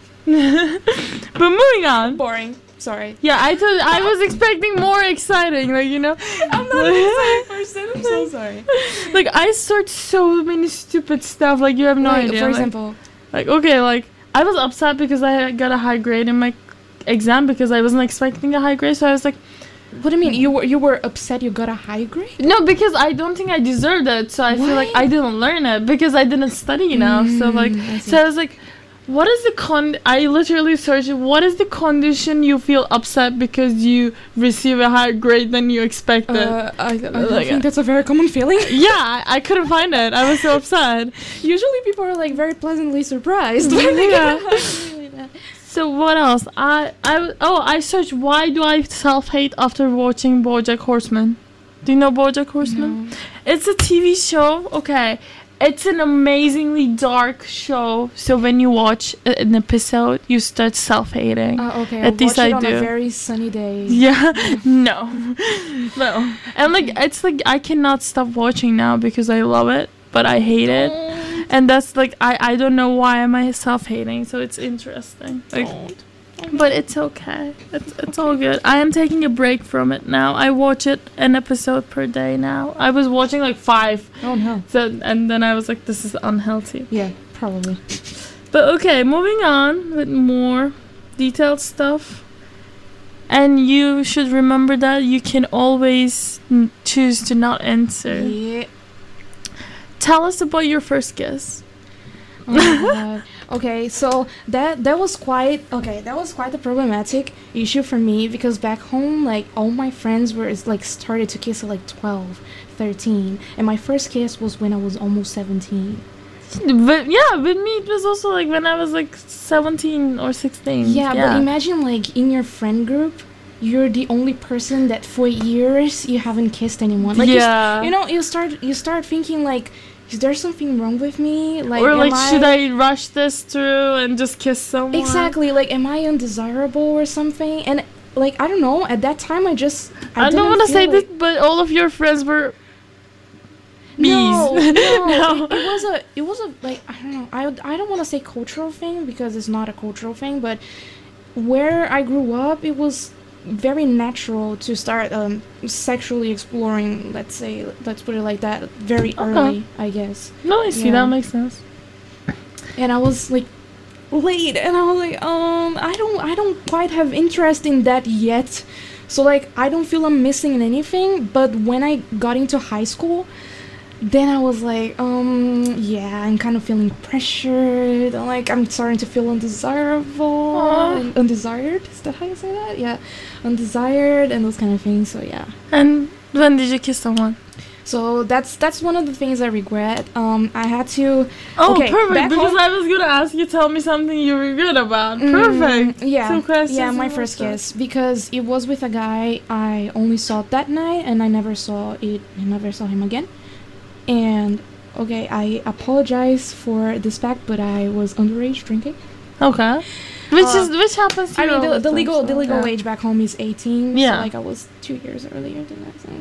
But moving on. Boring. Sorry. Yeah, I thought I was expecting more exciting. Like you know, I'm not an excited person. I'm so sorry. like I searched so many stupid stuff. Like you have no Like, idea. for like, example, like okay, like I was upset because I got a high grade in my exam because I wasn't expecting a high grade. So I was like, what do you mean? You were you were upset you got a high grade? no, because I don't think I deserved it. So I feel like What? I didn't learn it because I didn't study enough. So like, Mm, I see. so I was like, what is the con? I literally searched. What is the condition you feel upset because you receive a higher grade than you expected? Uh, I, I don't Like, think that's a very common feeling. yeah, I, I couldn't find it. I was so upset. Usually people are like very pleasantly surprised when they Yeah. get a high grade like that. So what else? I I w- oh I searched why do I self hate after watching BoJack Horseman? Do you know BoJack Horseman? No. It's a T V show. Okay. It's an amazingly dark show. So when you watch a- an episode, you start self-hating. Uh, okay, At I'll least watch it I on do. a very sunny day. Yeah. No. No. And like it's like I cannot stop watching now because I love it, but I hate it. And that's like I I don't know why am I self-hating. So it's interesting. Like but it's okay. It's it's all good. I am taking a break from it now. I watch it an episode per day now. I was watching like five. Oh no. So and then I was like, this is unhealthy. Yeah, probably. But okay, moving on with more detailed stuff. And you should remember that you can always n- choose to not answer. Yeah. Tell us about your first kiss. Oh my God. Okay, so that that was quite okay. That was quite a problematic issue for me because back home, like all my friends were is, like started to kiss at like twelve, thirteen, and my first kiss was when I was almost seventeen. But yeah, with me it was also like when I was like seventeen or sixteen. Yeah, but imagine like in your friend group, you're the only person that for years you haven't kissed anyone. Like you, s- yeah. you know, you start you start thinking like, is there something wrong with me? Like, or am like, I, should I rush this through and just kiss someone? exactly like, am I undesirable or something? And like, I don't know. At that time, I just I, don't didn't want to feel say like- this, but all of your friends were bees. No, no, No. It, it was a, it was a like I don't know. I I don't want to say cultural thing because it's not a cultural thing, but where I grew up, it was very natural to start um, sexually exploring. Let's say, let's put it like that, very Okay. early, I guess. No, I see, Yeah. that makes sense. And I was like late, and I was like, um, I don't, I don't quite have interest in that yet. So like, I don't feel I'm missing anything. But when I got into high school, then I was like, um, yeah, I'm kind of feeling pressured. Like, I'm starting to feel undesirable. Aw. and undesired? Is that how you say that? Yeah, undesired and those kind of things. So yeah. And when did you kiss someone? So that's that's one of the things I regret. Um, I had to. Oh, Okay, perfect. back Because home- I was gonna ask you, tell me something you were good about. Mm, Perfect. Yeah. Two questions Yeah, my in one first shot. kiss because it was with a guy I only saw that night and I never saw it. I never saw him again. And okay, I apologize for this fact, but I was underage drinking. Okay. Which Uh, is which happens to I you mean, all the, the time, legal so, the legal yeah. age back home is eighteen. Yeah. So like I was two years earlier than that. So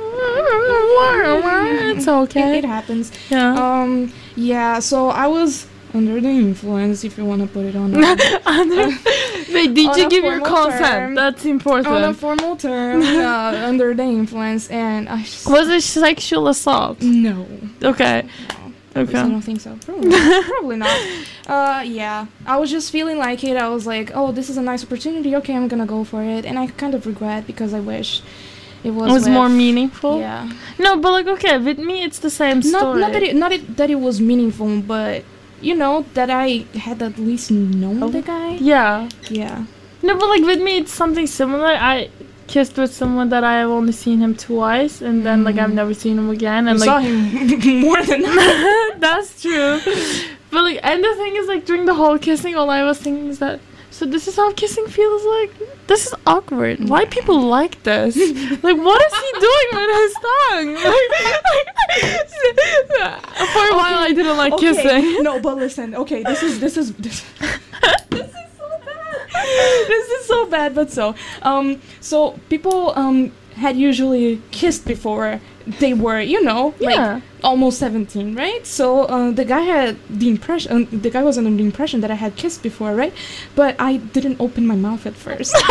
It's okay. It, it happens. Yeah. Um. Yeah. So I was under the influence, if you want to put it on. A, Under- Wait, did on you a give your formal consent? term. That's on a important. formal term, uh, under the influence, and I just Was it sexual assault? no. Okay. I Okay. don't think so. Probably, not. Probably not. Uh, yeah. I was just feeling like it. I was like, oh, this is a nice opportunity. Okay, I'm gonna go for it. And I kind of regret because I wish it was. It was with- more meaningful. Yeah. No, but like okay, with me it's the same Not story. not that it not it, that it was meaningful, but you know that I had at least known Oh. the guy. Yeah. Yeah. No, but like with me it's something similar. I kissed with someone that I have only seen him twice, and then like I've never seen him again. And I like saw him more than that. that's true. But like, and the thing is, like during the whole kissing, all I was thinking is that. So this is how kissing feels like. This is awkward. Why people like this? Like, what is he doing with his tongue? Like, for a while, I didn't like Okay, kissing. no, but listen. Okay, this is this is this. This is so bad. This is so bad, but so um so people um had usually kissed before they were, you know, like Yeah. almost seventeen, right? So uh, the guy had the impression, uh, the guy was under the impression that I had kissed before, right? But I didn't open my mouth at first. and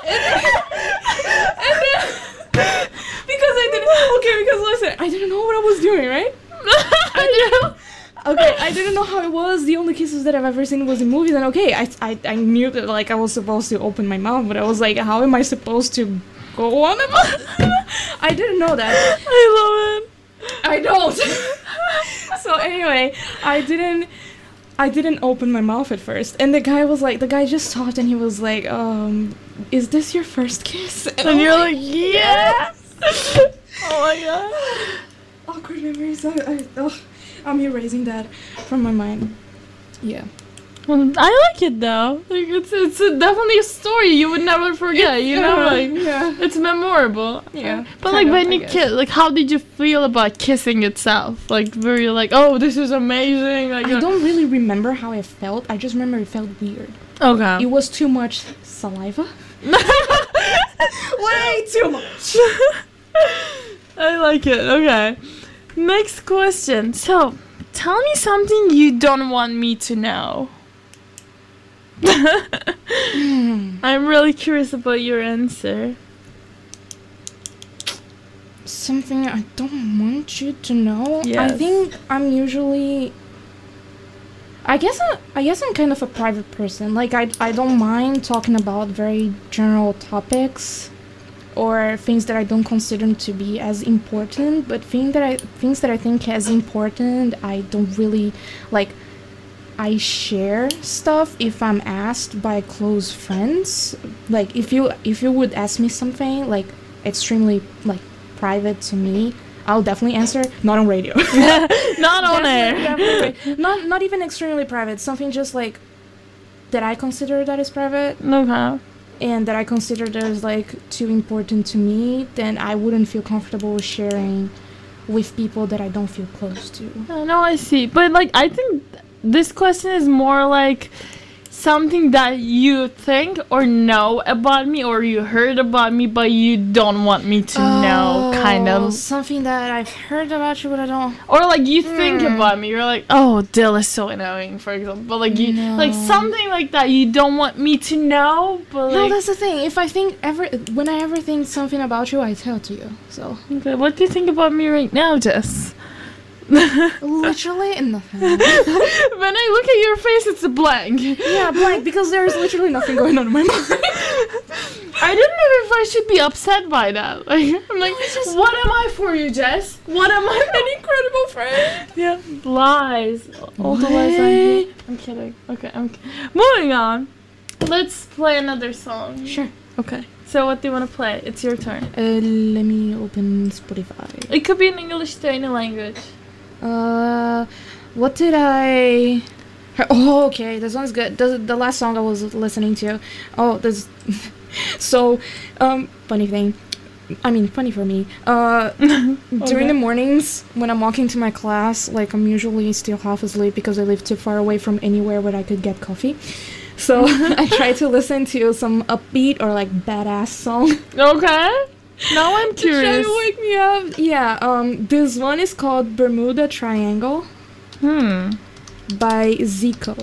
then, because I didn't, okay, because listen, I didn't know what I was doing, right? I didn't. Okay, I didn't know how it was. The only kisses that I've ever seen was in movies, and okay, I, I, I knew that like I was supposed to open my mouth, but I was like, how am I supposed to go on about it? I didn't know that. I love it. I don't. So anyway, I didn't I didn't open my mouth at first. And the guy was like the guy just stopped and he was like, um, is this your first kiss? And, And I'm you're like, yes. Oh my god. awkward memories. I, I ugh, I'm erasing that from my mind. Yeah. Well, I like it though. Like it's it's a, definitely a story you would never forget. You know, Uh, like yeah. it's memorable. Yeah, But kind like of, when I you guess. kiss, like how did you feel about kissing itself? Like were you like, oh, this is amazing? Like I don't really remember how it felt. I just remember it felt weird. Okay. It was too much saliva. Way too much. I like it. Okay. Next question. So, tell me something you don't want me to know. I'm really curious about your answer. Something I don't want you to know. I Yes. think I'm usually. I guess I, I guess I'm kind of a private person. Like I I don't mind talking about very general topics, or things that I don't consider to be as important. But thing that I things that I think as important, I don't really like. I share stuff if I'm asked by close friends. Like if you if you would ask me something like extremely like private to me, I'll definitely answer. Not on radio. Not on Definitely- air. definitely. Not not even extremely private. Something just like that I consider that is private Okay. and that I consider that is like too important to me. Then I wouldn't feel comfortable sharing with people that I don't feel close to. Uh, No, I see. But like I think th- this question is more like something that you think or know about me or you heard about me but you don't want me to know, kind Oh, of. something that I've heard about you, but I don't. Or like you think Hmm. about me, you're like, oh, Dill is so annoying, for example. But like you, No. like something like that you don't want me to know, but No, like. that's the thing. If I think ever, when I ever think something about you, I tell to you. So Okay, what do you think about me right now, Jess? literally nothing. When I look at your face, it's a blank. Yeah, blank because there's literally nothing going on in my mind. I don't know if I should be upset by that. Like, I'm like, what am I for you, Jess? What am I? An incredible friend. Yeah, lies. All the lies I hate. I'm kidding. Okay, I'm ki- moving on. Let's play another song. Sure. Okay. So what do you want to play? It's your turn. Uh, let me open Spotify. It could be in English to any language. Uh, what did I? Oh, okay. This one's good. The, the last song I was listening to. Oh, this. So, um, funny thing. I mean, funny for me. Uh, during the mornings when I'm walking to my class, like I'm usually still half asleep because I live too far away from anywhere where I could get coffee. So I try to listen to some upbeat or like badass song. Okay. Now I'm To try curious. to wake me up. Yeah, um, this one is called Bermuda Triangle Hmm. by Zico.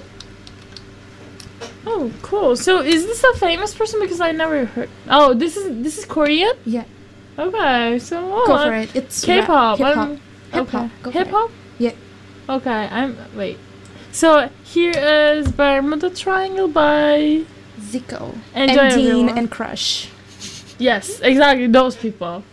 Oh, cool. So is this a famous person? Because I never heard. Oh, this is this is Korean. Yeah, Okay. So oh, go I- for it. It's K-pop. Hip hop. I'm- Hip Okay. hop. Go for Hip it. hop. Yeah. Okay. I'm wait. So here is Bermuda Triangle by. Zico. Enjoy, and Dean everyone. and Crush. Yes, exactly those people.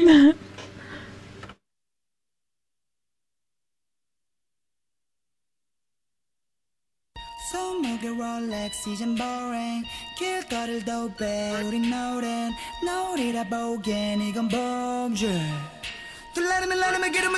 손목에 롤렉스 이젠 boring 길거리도 배 우린 노랜 노리다 보기엔 이건 범죄 또 let him let him get him a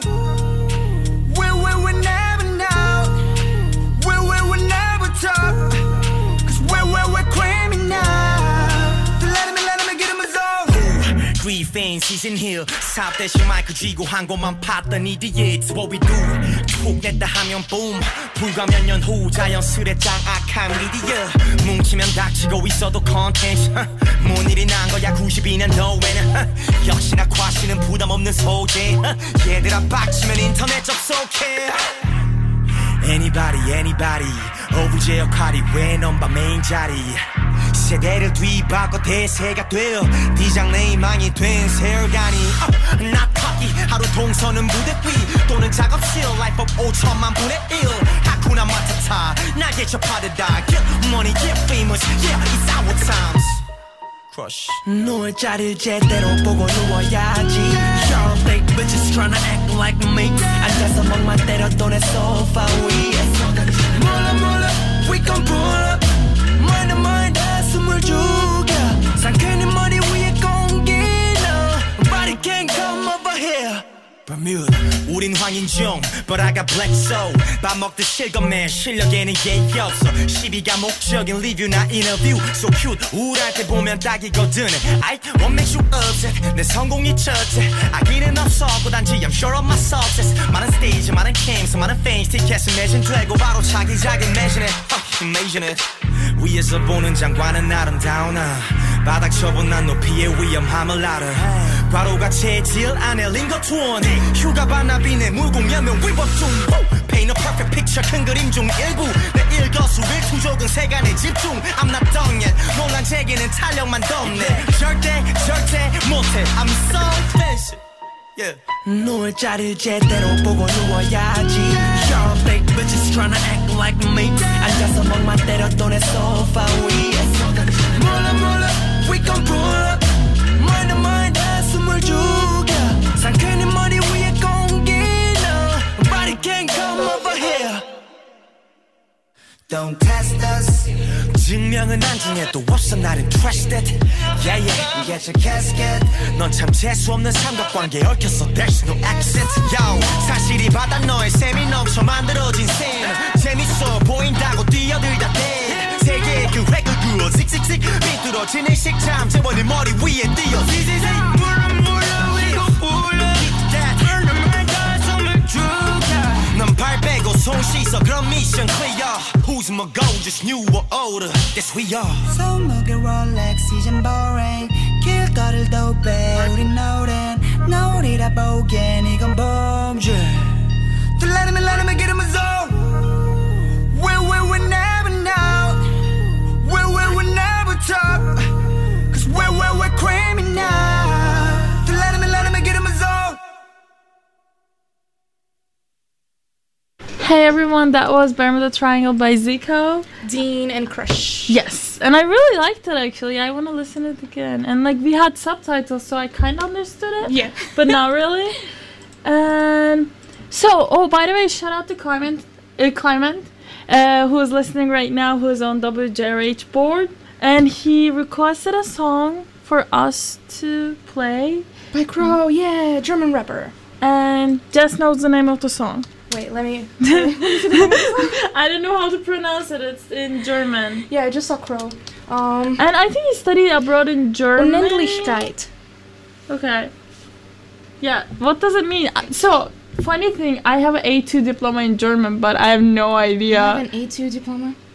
zone we we we never know we we we never talk cause we we we criminal 또 let him let him get him a zone Griefing season here 사업 대신 마이크 쥐고 한 곳만 팠더니 It's what we do 툭 냈다 하면 boom 불과 몇 년 후 자연스레 장악한 미디어 뭉치면 닥치고 있어도 컨텐츠 뭔 일이 난 거야 구십이 년도에는 역시나 과시는 부담 없는 소재 얘들아 빡치면 인터넷 접속해 Anybody anybody 오브제 역할이 왜 넘바 메인 자리 세대를 뒤바꿔 대세가 되어 디장네이망이 된 세월간이 uh, 나 타기 하루 동서는 무대 위 또는 작업실 life of 오천만 분의 일 하쿠나 마타타 나게 접하듯다 get money get famous yeah it's our times Crush 누울 자리를 제대로 보고 누워야지 Sharp fake bitches tryna act like me 앉아서 멍만 때려도 내 소파 위에 몰라 몰라 we gon' pull up mind to mind 숨을 죽여 상쾌한 머리 위에 공기 no Nobody can come over here Bermuda 우린 황인종 But I got black soul 밥 먹듯 실검내 실력에는 예의 없어 시비가 목적인 리뷰나 인터뷰 So cute 우울할 때 보면 딱이거든 I what makes you upset 내 성공이 첫째 아기는 없었고 단지 I'm sure of my success 많은 스테이지 많은 캠스 많은 페인스 티켓은 매진되고 바로 차기작은 매진해 Fuck imagine it 위에서 보는 장관은 아름다우나 바닥 쳐본 난 높이의 위험함을 알아 과로가 체질 안에 링거 투원 휴가 반납이네 무공연명 위법 중 Paint a perfect picture 큰 그림 중 일부 내 일거수일투족은 세간에 집중 I'm not done yet 논란 제기는 탄력만 덮네 절대 절대 못해 I'm so patient Yeah. 누울 자리를 제대로 보고 누워야지 Sharp fake bitches tryna act like me 앉아서 멍만 때려도 내 소파 위에 몰라 몰라 we gon' pull up mind to mind 숨을 죽여 상쾌한 머리 위에 공기 no Nobody can come over here Don't test us 증명은 안중에도 없어 나는 trusted Yeah yeah Get your casket 넌 참 재수없는 삼각관계에 얽혔어 There's no accent Yo 사실이 바다 너의 셈이 넘쳐 만들어진 셈 재밌어 보인다고 뛰어들다 대 세계의 그 획을 그어 씩씩씩 삐뚤어지는 식참 재벌이 머리 위에 띄어 지지직 물어 물어 위로 불러 Hit that Turn the mic on 숨을 죽여 넌 발 빼고 손 씻어 그럼 미션 clear Who's my goal just new or older Yes we are 손목에 롤렉스 이젠 boring 길거리도 배 우린 노랜 노리다 보기엔 이건 범죄 또 let him let him get him a zone we we we never know we we we never talk cause we we we criminal 또 let him let him get him a zone Hey everyone, that was Bermuda Triangle by Zico. Dean and Crush. Yes, and I really liked it actually. I want to listen to it again. And like we had subtitles, so I kind of understood it. Yeah. But not really. And so, oh, by the way, shout out to Clement, uh, Clement, uh, who is listening right now, who is on W J R H board, and he requested a song for us to play. By Crow, yeah, German rapper. And Jess knows the name of the song. Wait, let me. I don't know how to pronounce it. It's in German. Yeah, I just saw Crow. Um, And I think he studied abroad in Germany. Unendlichkeit. Okay. Yeah, what does it mean? Uh, So, funny thing, I have an A two diploma in German, but I have no You have idea. an A two diploma?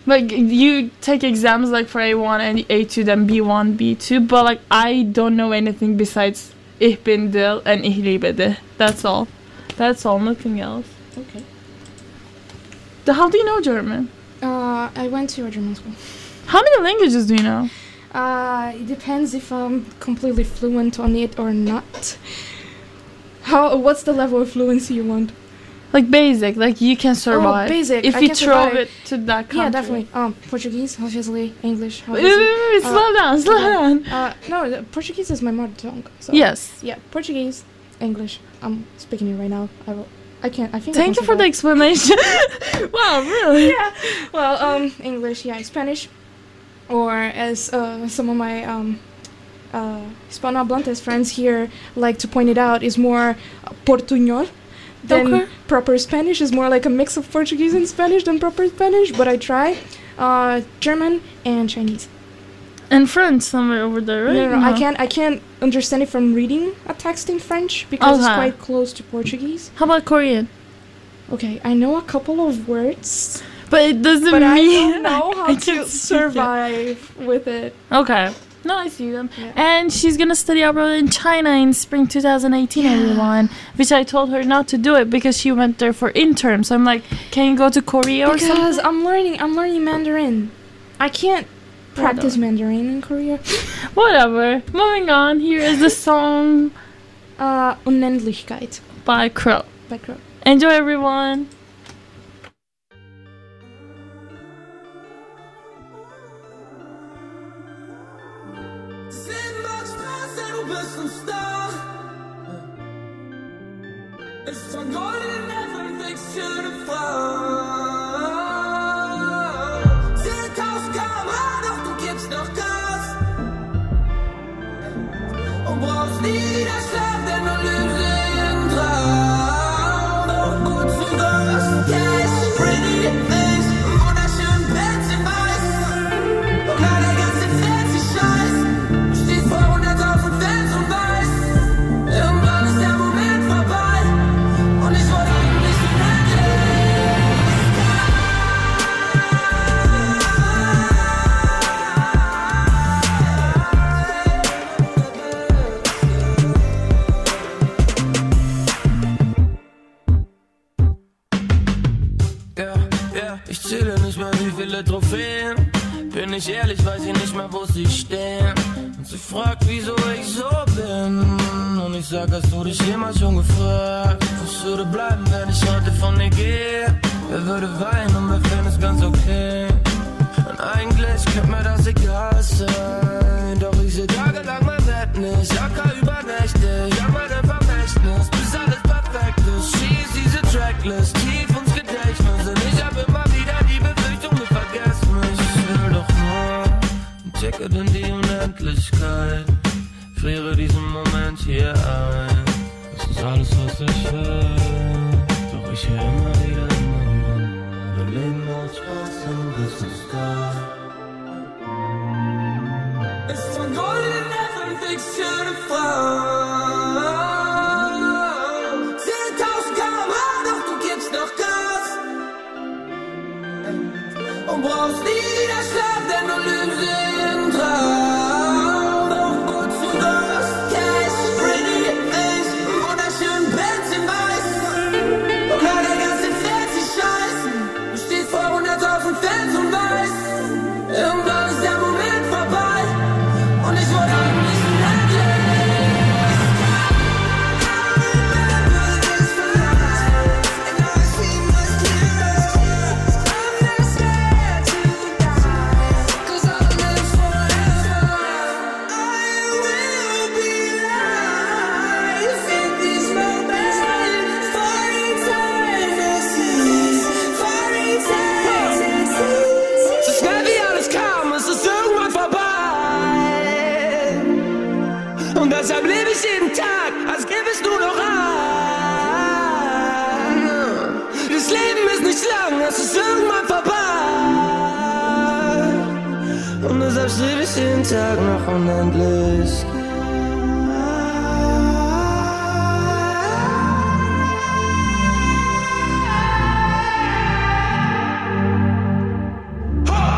Like you take exams like for A one and A two, then B one, B two, but like I don't know anything besides Ich bin Dil and Ich liebe dich. That's all. That's all, nothing else. Okay. The, how do you know German? Uh, I went to a German school. How many languages do you know? Uh, it depends if I'm completely fluent on it or not. How? What's the level of fluency you want? Like basic, like you can survive. Oh, basic. If I you can throw survive. it to that country. Yeah, definitely. Um, Portuguese, obviously. English, Wait, wait, obviously. wait, wait, slow Uh, down, slow down. Uh, no, the Portuguese is my mother tongue. So Yes. Yeah, Portuguese, English. I'm speaking it right now. I will. I can't. I think. I Thank can you for the survive. explanation. Wow, really? Yeah. Well, um, English, yeah, Spanish, or as uh, some of my um, uh, Hispanohablantes friends here like to point it out, is more uh, Portuñol. Then Okay. proper Spanish is more like a mix of Portuguese and Spanish than proper Spanish, but I try. Uh, German and Chinese. And French somewhere over there, right? No, no, no, I can't. I can't understand it from reading a text in French because it's Okay. quite close to Portuguese. How about Korean? Okay, I know a couple of words, But it doesn't but I mean don't know how I to can speak it. survive with it. Okay. No, I see them. Yeah. And she's gonna study abroad in China in spring twenty eighteen, Yeah. everyone. Which I told her not to do it because she went there for intern. So I'm like, can you go to Korea or Because something? I'm learning. I'm learning Mandarin. I can't practice Whatever. Mandarin in Korea. Whatever. Moving on. Here is the song Uh, Unendlichkeit by Crow. by Crow. Enjoy, everyone. Ist von Gold in Netflix schöne Frau. zehntausend Kilometer pro Stunde, doch du gibst noch Gas. Und brauchst nie das Schlaf, denn du lebst im Traum. Doch gut zu Gast. Cash, pretty things, wunderschönen Pants in Weiß. Und all der ganze fancy Scheiß. Du stehst vor hunderttausend Fans und weißt, irgendwann ist der Moment vorbei. Und ich wollte eigentlich Ja, ja, ich zähle nicht mehr wie viele Trophäen. Bin ich ehrlich, weiß ich nicht mehr, wo sie stehen. Und sie fragt, wieso ich so bin. Und ich sag, hast du dich jemals schon gefragt? Was würde bleiben, wenn ich heute von dir gehe? Wer würde weinen und wir finden es ganz okay? Und eigentlich könnte mir das egal sein. Doch ich seh tagelang mein Bett nicht. Acker übernächtig, ja meine Vermächtnis. Bis alles perfekt ist. Schieß diese Tracklist tief ins Gedächtnis. Und ich hab immer wieder die Befürchtung, du vergesst mich. Ich will doch nur ein Ticket in die Unendlichkeit. Friere diesen Moment hier ein. Das ist alles, was ich will. Doch ich höre immer wieder immer. Wir leben aus Spaß im Business Star. Ist von Gold in Netflix schöne Frau. zehntausend Kilometer pro Stunde, doch du gibst noch Gas. Und brauchst nie das Schlaf, denn du lebst im Traum. Doch gut zu Gast. Cash, pretty things, wunderschönen Bands in Weiß. Und all der ganze fancy Scheiß. Du stehst vor hunderttausend Fans und weißt, irgendwann ist der Moment vorbei. Und ich wollte eigentlich so schnell wie alles kam, ist es irgendwann vorbei. Und deshalb lebe ich jeden Tag, als gäbe es nur noch ein. Das Leben ist nicht lang, es ist irgendwann vorbei. Und deshalb strebe ich jeden Tag nach unendlich. Ho!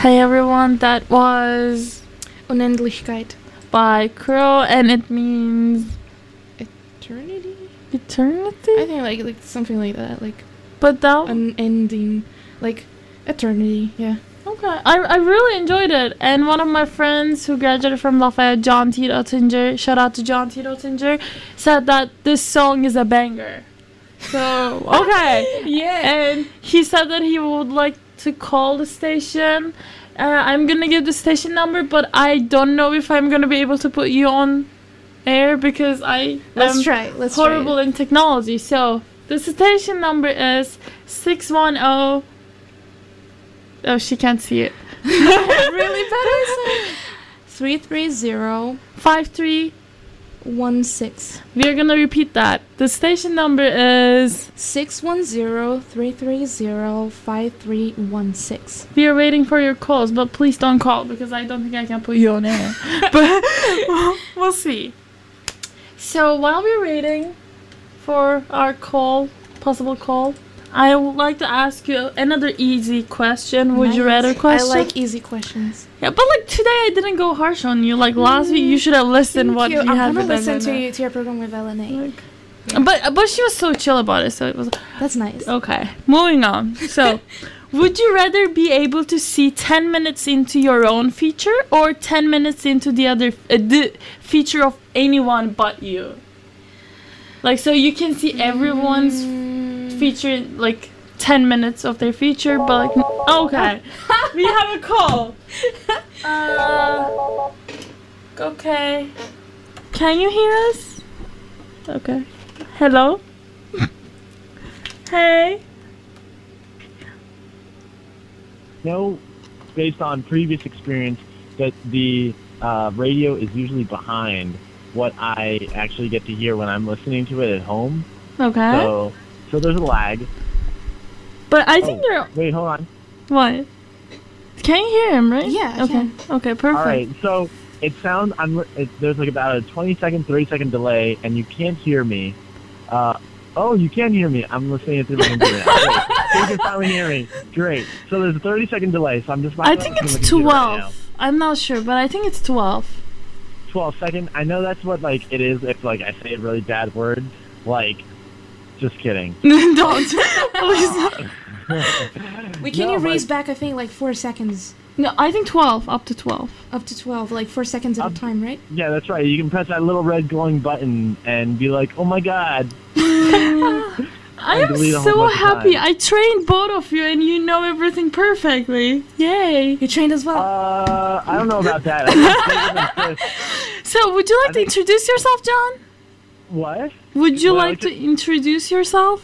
Hey everyone, that was Unendlichkeit. by Crow, and it means Eternity? eternity. I think like like something like that, like But that unending, like eternity. Yeah. okay. I I really enjoyed it, and one of my friends who graduated from Lafayette, John T. Ottinger, shout out to John T. Ottinger, said that this song is a banger. So okay, Yeah. and he said that he would like to call the station. Uh, I'm gonna give the station number, but I don't know if I'm gonna be able to put you on air because I Let's am try. Let's horrible try. in technology. So the station number is six one zero. Oh, she can't see it. Really bad. Three three zero Five three. one six We are gonna repeat that. The station number is. six one zero three three zero five three one six. We are waiting for your calls, but please don't call because I don't think I can put you on air. But we'll, we'll see. So while we're waiting for our call, possible call, I would like to ask you another easy question. Would you rather question? I like easy questions. Yeah, but like today I didn't go harsh on you. Like last week, you should have listened Thank what you. we I'm had gonna with listen to Elena. you to your program with L N A. Like, but but she was so chill about it, so it was That's nice. okay. Moving on. So, would you rather be able to see ten minutes into your own feature or ten minutes into the other uh, the feature of anyone but you? Like, so you can see everyone's Mm. feature, like ten minutes of their feature, but like, n- okay, we have a call. Uh, okay. Can you hear us? Okay. Hello. Hey. know, based on previous experience, that the uh, radio is usually behind what I actually get to hear when I'm listening to it at home. Okay. So, so there's a lag. But I think Oh, you're. Wait, hold on. What? Can you hear him, right? Yeah, I Okay. can. Okay, perfect. All right, so it sounds I'm li- it, there's like about a twenty second, thirty second delay, and you can't hear me. Uh, oh, you can hear me. I'm listening through my computer now. Great. So you can finally hear me. Great. So there's a thirty second delay. So I'm just. I think it's twelve. I'm not sure, but I think it's twelve. twelve second. I know that's what like it is if like I say a really bad word. Like, just kidding. Don't. Please. We can No, erase but- back, I think, like four seconds. No, I think twelve. Up to twelve. Up to twelve, like four seconds at Up- a time, right? Yeah, that's right. You can press that little red glowing button and be like, "Oh my god." I And am delete a whole so bunch of happy. times. I trained both of you, and you know everything perfectly. Yay! You trained as well. Uh, I don't know about that. I think it's bigger than Chris. So, would you like I to think- introduce yourself, John? What? Would you Would I like like to introduce yourself?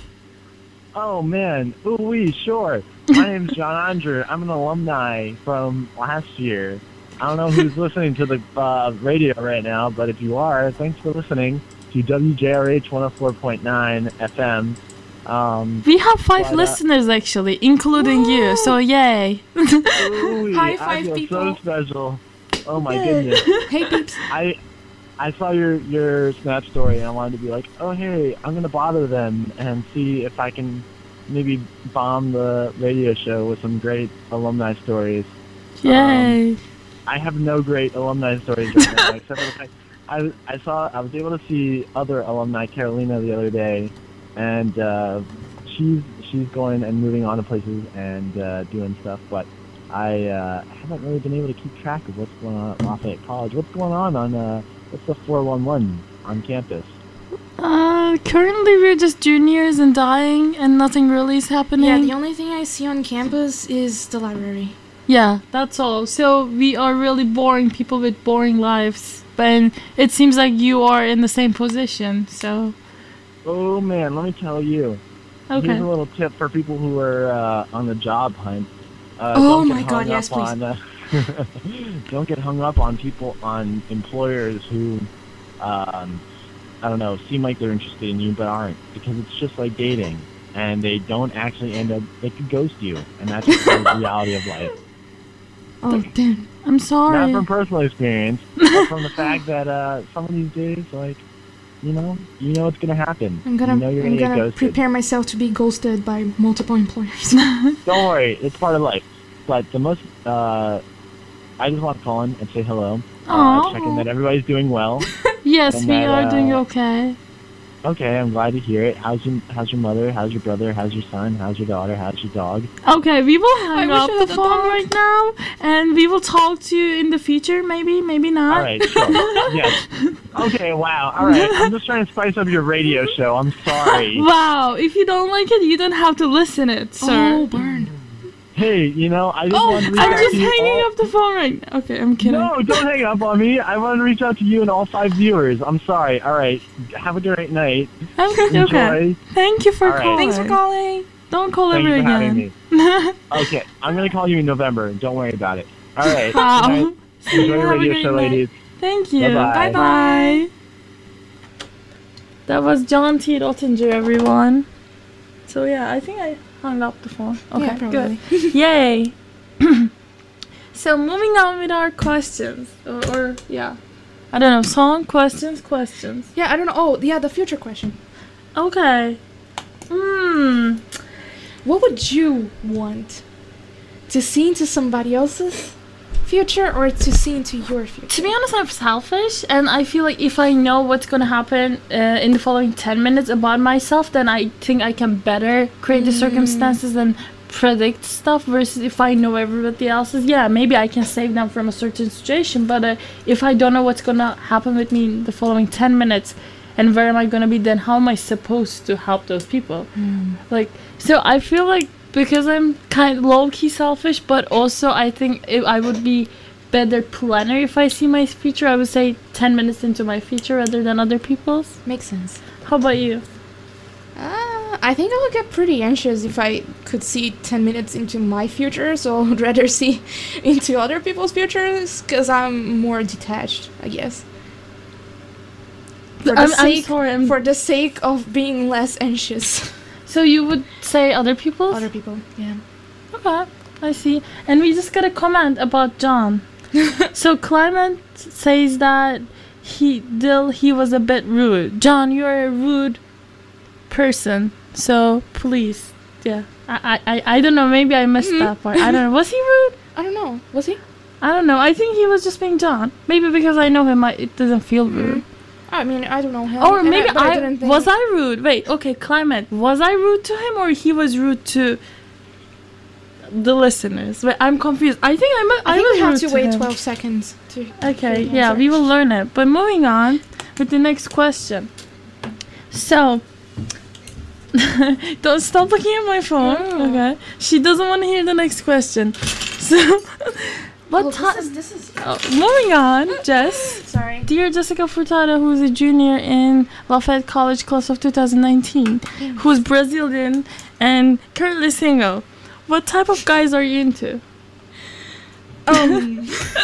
Oh man, ooh wee, sure. My name's John Andrew. I'm an alumni from last year. I don't know who's listening to the uh, radio right now, but if you are, thanks for listening to W J R H one oh four point nine F M. Um, We have five But, uh, listeners actually, including you. So, yay! ooh wee, High I five, feel people. so special. Oh my goodness. Hey, peeps. I I saw your your Snap story and I wanted to be like, oh hey, I'm gonna bother them and see if I can maybe bomb the radio show with some great alumni stories. Yay! I have no great alumni stories right now, except for the fact I I saw I was able to see other alumni, Carolina, the other day, and uh, she's she's going and moving on to places and uh, doing stuff, but I uh, haven't really been able to keep track of what's going on at Lafayette College. What's going on on uh, what's the four one one on campus? Uh, currently we're just juniors and dying, and nothing really is happening. Yeah, the only thing I see on campus is the library. Yeah, that's all. So we are really boring people with boring lives. And it seems like you are in the same position, so... Oh man, let me tell you. Okay. Here's a little tip for people who are uh, on the job hunt. Uh, Oh don't get my God, hung yes, up please. on, uh, don't get hung up on people, on employers who, um, I don't know, seem like they're interested in you but aren't. Because it's just like dating. And they don't actually end up, they could ghost you. And that's just the reality of life. Oh, damn. I'm sorry. Not from personal experience, but from the fact that uh, some of these days, like, you know, you know it's gonna happen. I'm gonna, you know you're I'm gonna, get gonna ghosted. prepare myself to be ghosted by multiple employers. Don't worry, it's part of life. but the most, uh, I just want to call in and say hello. Aw. Uh, check in that everybody's doing well. Yes, And we that, are doing uh, okay. Okay, I'm glad to hear it. How's your How's your mother? How's your brother? How's your son? How's your daughter? How's your dog? Okay, we will hang wish up I the had a phone dog. right now, and we will talk to you in the future. Maybe, maybe not. All right, sure. Yes. Okay. Wow. All right. I'm just trying to spice up your radio show. I'm sorry. Wow, if you don't like it, you don't have to listen it, sir. Oh, burn. Hey, you know, I just Oh, want to reach I'm out just to you hanging all. up the phone right now. Okay, I'm kidding. No, don't hang up on me. I want to reach out to you and all five viewers. I'm sorry. All right. Have a great night. I'm, Enjoy. okay. Thank you for All right. calling. Thanks for calling. Don't call Thank ever you for having again. me. Okay, I'm gonna call you in November. Don't worry about it. All right. Wow. Good night. See you. Enjoy your Have a radio great show, night. ladies. Thank you. Bye-bye. Bye. That was John T. Rottinger, everyone. So yeah, I think I hung up the phone. Okay, Yeah, probably. good. Yay. So moving on with our questions, or, or yeah, I don't know, song questions, questions. Yeah, I don't know. Oh, yeah, the future question. Okay. Hmm. What would you want? To see into somebody else's future or to see into your future? To be honest, I'm selfish, and I feel like if I know what's gonna happen uh, in the following ten minutes about myself, then I think I can better create the circumstances and predict stuff. Versus if I know everybody else's, yeah, maybe I can save them from a certain situation. But uh, if I don't know what's gonna happen with me in the following ten minutes, and where am I gonna be, then how am I supposed to help those people? Like, so I feel like because I'm kind of low-key selfish, but also I think if I would be better planner if I see my future. I would say ten minutes into my future rather than other people's. Makes sense. How about you? Uh, I think I would get pretty anxious if I could see ten minutes into my future, so I would rather see into other people's futures because I'm more detached, I guess. For the, I'm, I'm sake, sorry. I'm, for the sake of being less anxious. so you would say other people's? Other people, yeah. Okay, I see. And we just got a comment about John. So Clement says that he Dill he was a bit rude. John, you're a rude person. So please, yeah. I I, I don't know. Maybe I missed Mhm. that part. I don't know. Was he rude? I don't know. Was he? I don't know. I think he was just being John. Maybe because I know him, I, it doesn't feel rude. I mean, I don't know him. Or and maybe I, but I, I, didn't think was I rude? Wait, okay, Clement, was I rude to him or he was rude to the listeners? Wait, I'm confused. I think I, mu- I I, think was we have rude to to wait him. twelve seconds to. Okay, to yeah, answer. we will learn it. But moving on with the next question. So, don't stop looking at my phone. Oh. Okay, she doesn't want to hear the next question. So, what Oh, time? this is this is. Oh, moving on, Jess. Sorry. Dear Jessica Furtado, who is a junior in Lafayette College class of two thousand nineteen, who is Brazilian and currently single, what type of guys are you into? Um.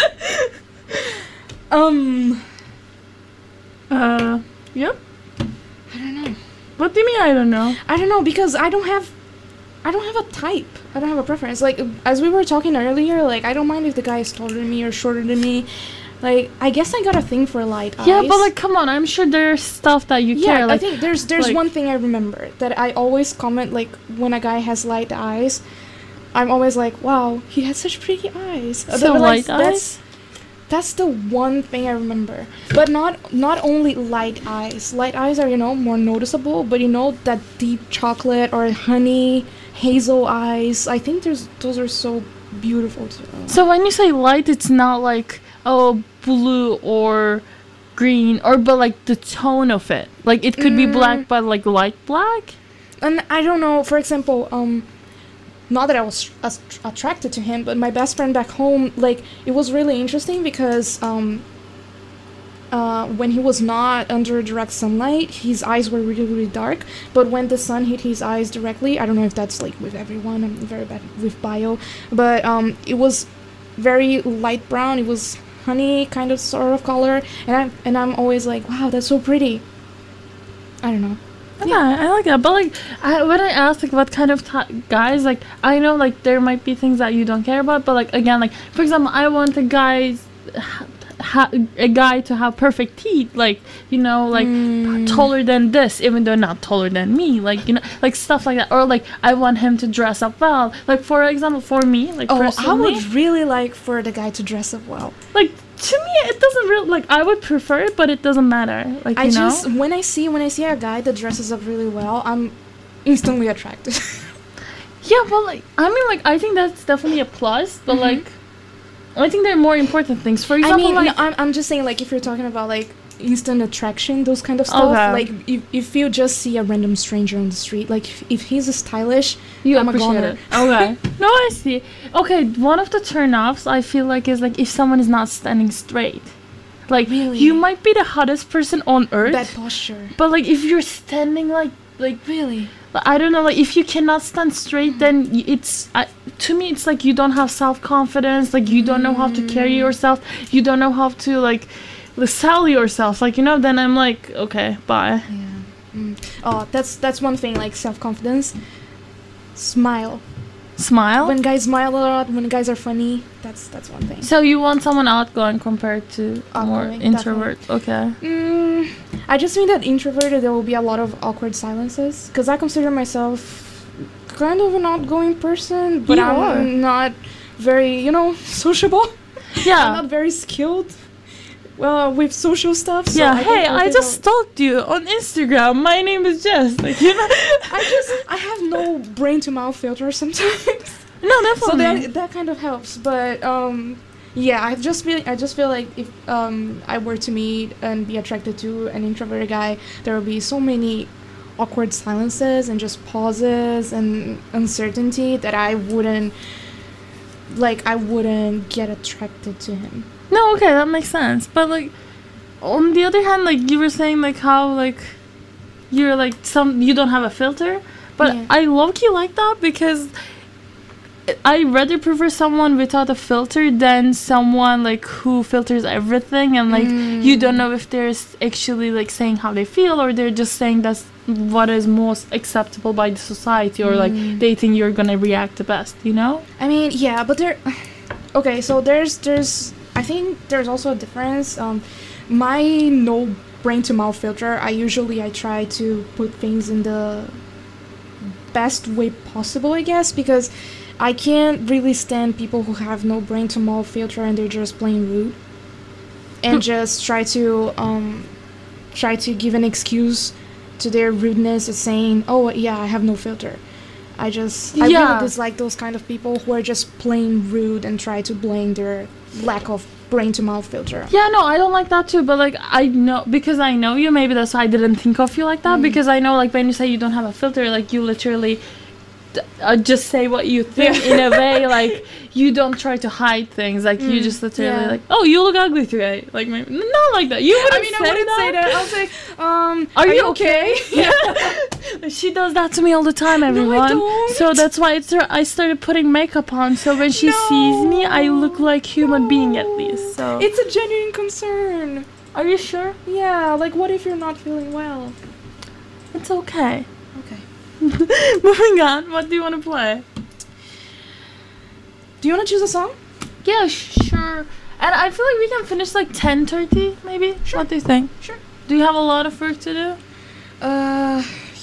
um. Uh, yep. I don't know. What do you mean I don't know? I don't know because I don't have. I don't have a type. I don't have a preference. Like as we were talking earlier, like I don't mind if the guy is taller than me or shorter than me. Like I guess I got a thing for light eyes. Yeah, but like, come on, I'm sure there's stuff that you yeah, care. Like, I think there's there's like- one thing I remember that I always comment like when a guy has light eyes, I'm always like, wow, he has such pretty eyes. Uh, So but, like, light eyes? That's, that's the one thing I remember. But not not only light eyes. Light eyes are you know more noticeable, but you know that deep chocolate or honey hazel eyes. I think there's those are so beautiful too. So when you say light, it's not like, oh, blue or green, or but like the tone of it. Like it could be Mm. black, but like light black. And I don't know, for example, um, not that I was as- attracted to him, but my best friend back home, like, it was really interesting because, um, uh, when he was not under direct sunlight, his eyes were really, really dark, but when the sun hit his eyes directly, I don't know if that's, like, with everyone, I'm very bad with bio, but, um, it was very light brown, it was honey kind of sort of color, and I'm, and I'm always like, wow, that's so pretty. I don't know. Yeah, I like that. But like, I, when I ask like what kind of t- guys, like I know like there might be things that you don't care about, but like again, like for example, I want the guys h- ha- a guy to have perfect teeth, like, you know, like Mm. taller than this, even though not taller than me, like, you know, like stuff like that. Or like I want him to dress up well. Like for example, for me, like Oh, I personally, would really like for the guy to dress up well. like to me, it doesn't really like. I would prefer it, but it doesn't matter. Like I you know, just when I see when I see a guy that dresses up really well, I'm instantly attracted. yeah, but like I mean, like I think that's definitely a plus. But Mhm. like, I think there are more important things. For I example, mean, like no, I'm I'm just saying like if you're talking about like instant attraction, those kind of stuff. Okay. Like if if you just see a random stranger on the street, like if, if he's stylish, you I'm a appreciate goner. it. Okay, no, I see. Okay, one of the turn-offs I feel like is like if someone is not standing straight. Like Really? you might be the hottest person on earth, Bad posture. but like if you're standing like like Really? I don't know, like if you cannot stand straight, then y- it's I to me it's like you don't have self confidence, like you don't know how to carry yourself, you don't know how to like sell yourself, like you know. Then I'm like, okay, bye. Yeah. Mm. Oh, that's that's one thing. Like self confidence. Smile. Smile. When guys smile a lot, when guys are funny, that's that's one thing. So you want someone outgoing compared to more Outgoing, introvert? Okay. Mm, I just mean that introverted, there will be a lot of awkward silences. Because I consider myself kind of an outgoing person, but You I'm are. not very, you know, sociable. I'm Yeah. not very skilled well, with social stuff. So Yeah. I think Hey, I'll I take just a- stalked you on Instagram. My name is Jess. Like you know. I just, I have no brain to mouth filter sometimes. No, So definitely. that that kind of helps, but um, yeah, I just feel I just feel like if um I were to meet and be attracted to an introverted guy, there would be so many awkward silences and just pauses and uncertainty that I wouldn't like I wouldn't get attracted to him. No, okay, that makes sense. But like, on the other hand, like you were saying, like how like you're like some you don't have a filter, but Yeah. I low-key like that because I rather prefer someone without a filter than someone like who filters everything and like you don't know if they're s- actually like saying how they feel or they're just saying that's what is most acceptable by the society or like they think you're gonna react the best, you know? I mean, yeah, but there. Okay, so there's there's I think there's also a difference. Um, my no brain to mouth filter. I usually I try to put things in the best way possible, I guess, because I can't really stand people who have no brain to mouth filter and they're just plain rude, and just try to um, try to give an excuse to their rudeness of saying, "Oh yeah, I have no filter." I just I Yeah. really dislike those kind of people who are just plain rude and try to blame their lack of brain to mouth filter. Yeah, no, I don't like that too, but like I know because I know you, maybe that's why I didn't think of you like that because I know like when you say you don't have a filter, like you literally d- uh, just say what you think in a way like you don't try to hide things, like you just literally yeah. like, oh, you look ugly today, like maybe not like that. You wouldn't I mean, say I wouldn't that. say that. I'll say, um, Are, are you you okay? Yeah. She does that to me all the time, everyone. don't. So that's why it's I started putting makeup on. So when she sees me, I look like human being at least. So It's a genuine concern. are you sure? Yeah, like what if you're not feeling well? It's okay. Okay. Moving on. What do you want to play? Do you want to choose a song? Yeah, sure. And I feel like we can finish like ten thirty, maybe. Sure. What do you think? Sure. Do you have a lot of work to do? Uh,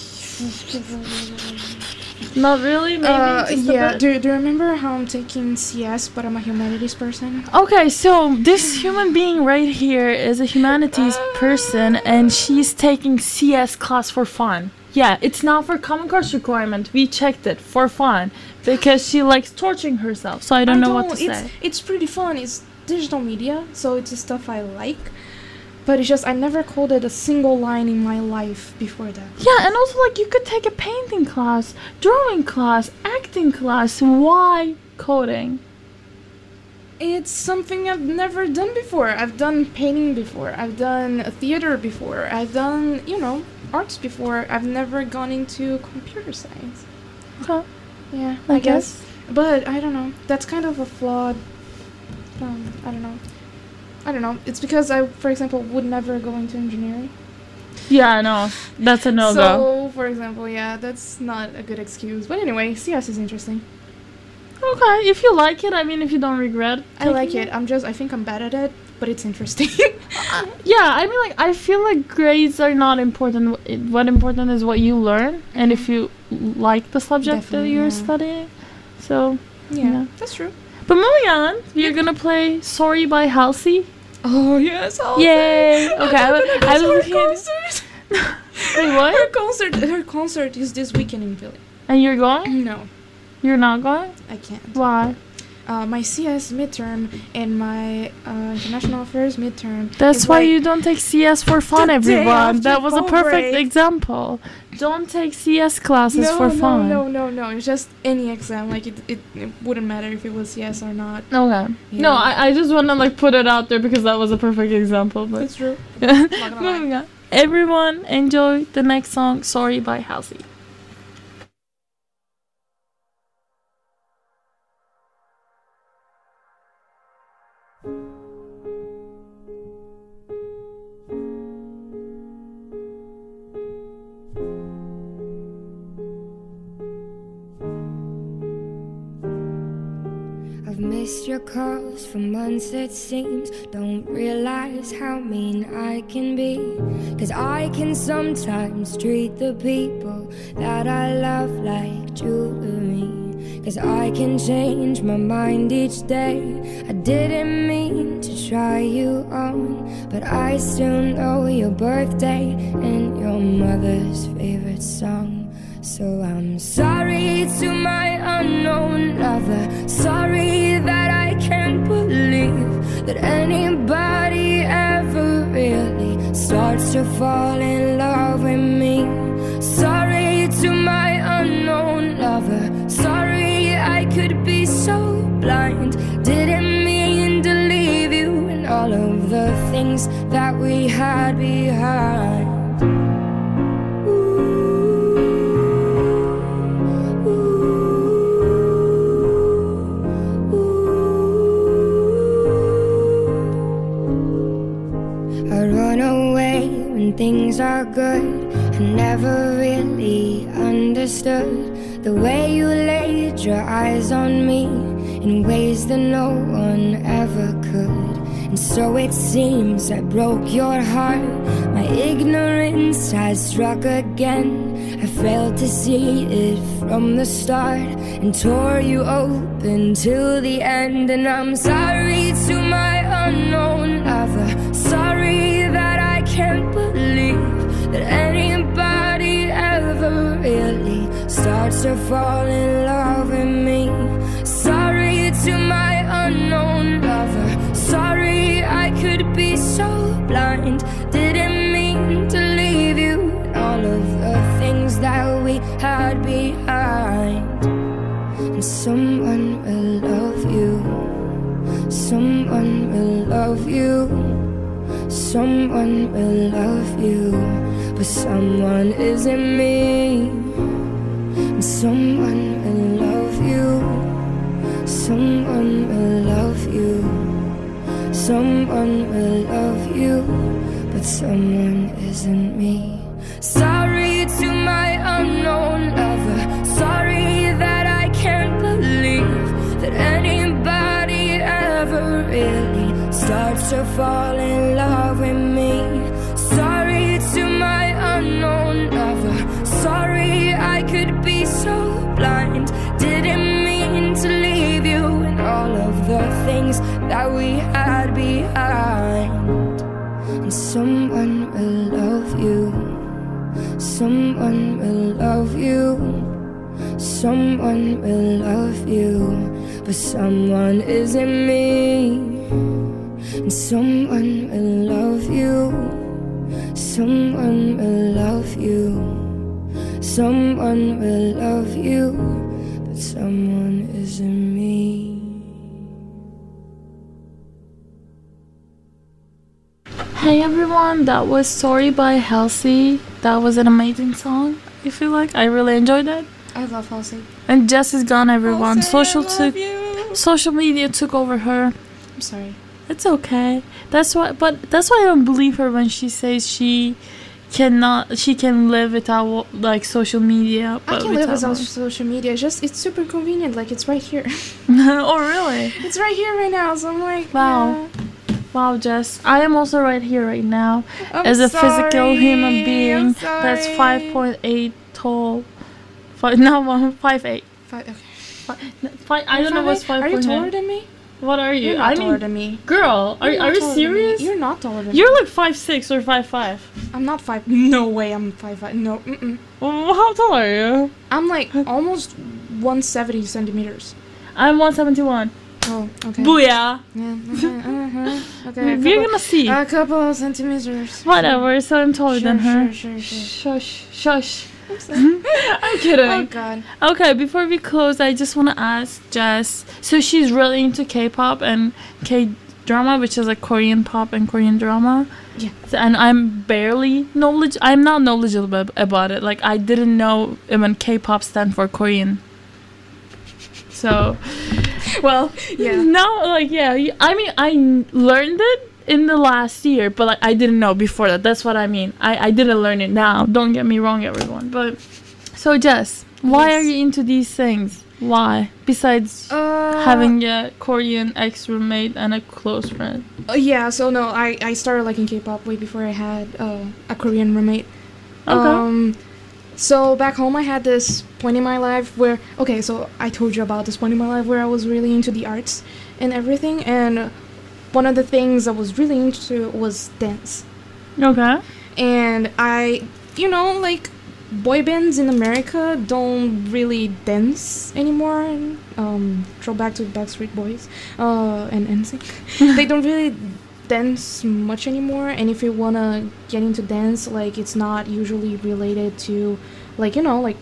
Not really. Maybe. uh just a yeah. bit? Do, do you remember how I'm taking C S, but I'm a humanities person? Okay, so this human being right here is a humanities person, and she's taking C S class for fun. Yeah, it's not for common course requirement. We checked it for fun because she likes torturing herself. So I don't know what to it's, say. It's pretty fun. It's digital media, so it's the stuff I like. But it's just I never coded a single line in my life before that. Yeah, and also like you could take a painting class, drawing class, acting class. Why coding? It's something I've never done before. I've done painting before. I've done theater before. I've done, you know, arts before. I've never gone into computer science. Okay. Yeah, I I, guess. But I don't know. That's kind of a flawed. Um, I don't know. I don't know. It's because I, for example, would never go into engineering. Yeah, no, that's a no-go. So, for example, yeah, that's not a good excuse. But anyway, C S is interesting. Okay, if you like it, I mean, if you don't regret. I like taking it. I'm just. I think I'm bad at it. but it's interesting. Uh, yeah, I mean, like, I feel like grades are not important. It- What important is what you learn, and if you like the subject that Definitely, you're yeah. studying. So, yeah, Yeah. that's true. but moving on, you're gonna play "Sorry" by Halsey. Oh yes, I'll Yay! say. Okay, I, I'm wa- gonna go I was to her looking. At, concert. wait, what? Her concert. Her concert is this weekend in Philly. And you're going? No, You're not going? I can't. Why? Uh, my C S midterm and my uh, international affairs midterm. That's is why like you don't take C S for fun, the day everyone. after That was a fall perfect break. example. Don't take C S classes no, for no, fun. no, no, no. It's just any exam. Like it, it, it wouldn't matter if it was C S or not. Okay. Yeah. No, I, I just want to like put it out there because that was a perfect example. But That's true. Not gonna lie. moving on. Everyone enjoy the next song, "Sorry" by Halsey. I've missed your calls for months, it seems. Don't realize how mean I can be. Cause I can sometimes treat the people that I love like jewelry. Cause I can change my mind each day. I didn't mean to try you on, but I still know your birthday and your mother's favorite song. So I'm sorry to my unknown lover. Sorry that I can't believe that anybody ever really starts to fall in love with me. Sorry to my unknown lover. Sorry I could be so blind. Didn't mean to leave you and all of the things that we had behind. Things are good. I never really understood the way you laid your eyes on me in ways that no one ever could. And so it seems I broke your heart. My ignorance has struck again. I failed to see it from the start and tore you open till the end. And I'm sorry to my unknown lover. Sorry that I can't believe that anybody ever really starts to fall in love with me. Sorry to my unknown lover. Sorry I could be so blind. Didn't mean to leave you and all of the things that we had behind. And someone will love you. Someone will love you. Someone will love you, but someone isn't me. And someone will love you. Someone will love you. Someone will love you, but someone isn't me. Sorry to my unknown lover. Sorry that I can't believe that anybody ever really starts to fall in love with me. Sorry to my unknown lover. Sorry I could be so blind. Didn't mean to leave you and all of the things that we had behind. And someone will love you. Someone will love you. Someone will love you, but someone isn't me. And someone will love you. Someone will love you. Someone will love you, but someone isn't me. Hey everyone, that was "Sorry" by Halsey. That was an amazing song. I feel like I really enjoyed it. I love Halsey. And Jess is gone, everyone. Halsey, social I love took you. social media took over her. I'm sorry. It's okay. That's why, but that's why I don't believe her when she says she cannot, she can live without like social media. I But can live without without social media. It's just it's super convenient. Like it's right here. Oh really? It's right here right now. So I'm like, Wow. yeah. Wow, Jess, I am also right here right now I'm as a sorry, physical human being I'm that's sorry. five point eight tall. Five, no, I'm five eight. Five, okay. Five, no, five, I don't know what's five Are you point taller eight. than me? What are you? You're not I taller mean, than me. girl, are, You're are not you taller than me. serious? You're not taller than You're me. like five six or five five. I'm not five. No way. I'm five five. No. Mm-mm. Well, how tall are you? I'm like almost one seventy centimeters. I'm one seventy-one. Oh, okay. Booyah! Yeah. Uh-huh, uh-huh. Okay. a You're couple- gonna see. A couple of centimeters. Whatever, so I'm taller Sure, than her. sure, sure, sure. Shush, shush. I'm kidding. Oh God. Okay, before we close, I just want to ask Jess. So she's really into K-pop and K-drama, which is like Korean pop and Korean drama. Yeah. So- and I'm barely knowledge. I'm not knowledgeable ab- about it. Like I didn't know even K-pop stand for Korean. So, Well, yeah. no, like yeah. y- I mean, I n- learned it in the last year, but like I didn't know before that. That's what I mean. I I didn't learn it now. Don't get me wrong, everyone. But so Jess, why Yes. are you into these things? Why? Besides Uh, having a Korean ex-roommate and a close friend. Uh, yeah, so no, I, I started liking K-pop way before I had uh, a Korean roommate. Okay. Um, so back home, I had this point in my life where, okay, so I told you about this point in my life where I was really into the arts and everything, and one of the things I was really into was dance. Okay. And I, you know, like, boy bands in America don't really dance anymore. Um, throwback to Backstreet Boys uh, and N Sync. They don't really dance much anymore. And if you wanna get into dance, like it's not usually related to, like you know, like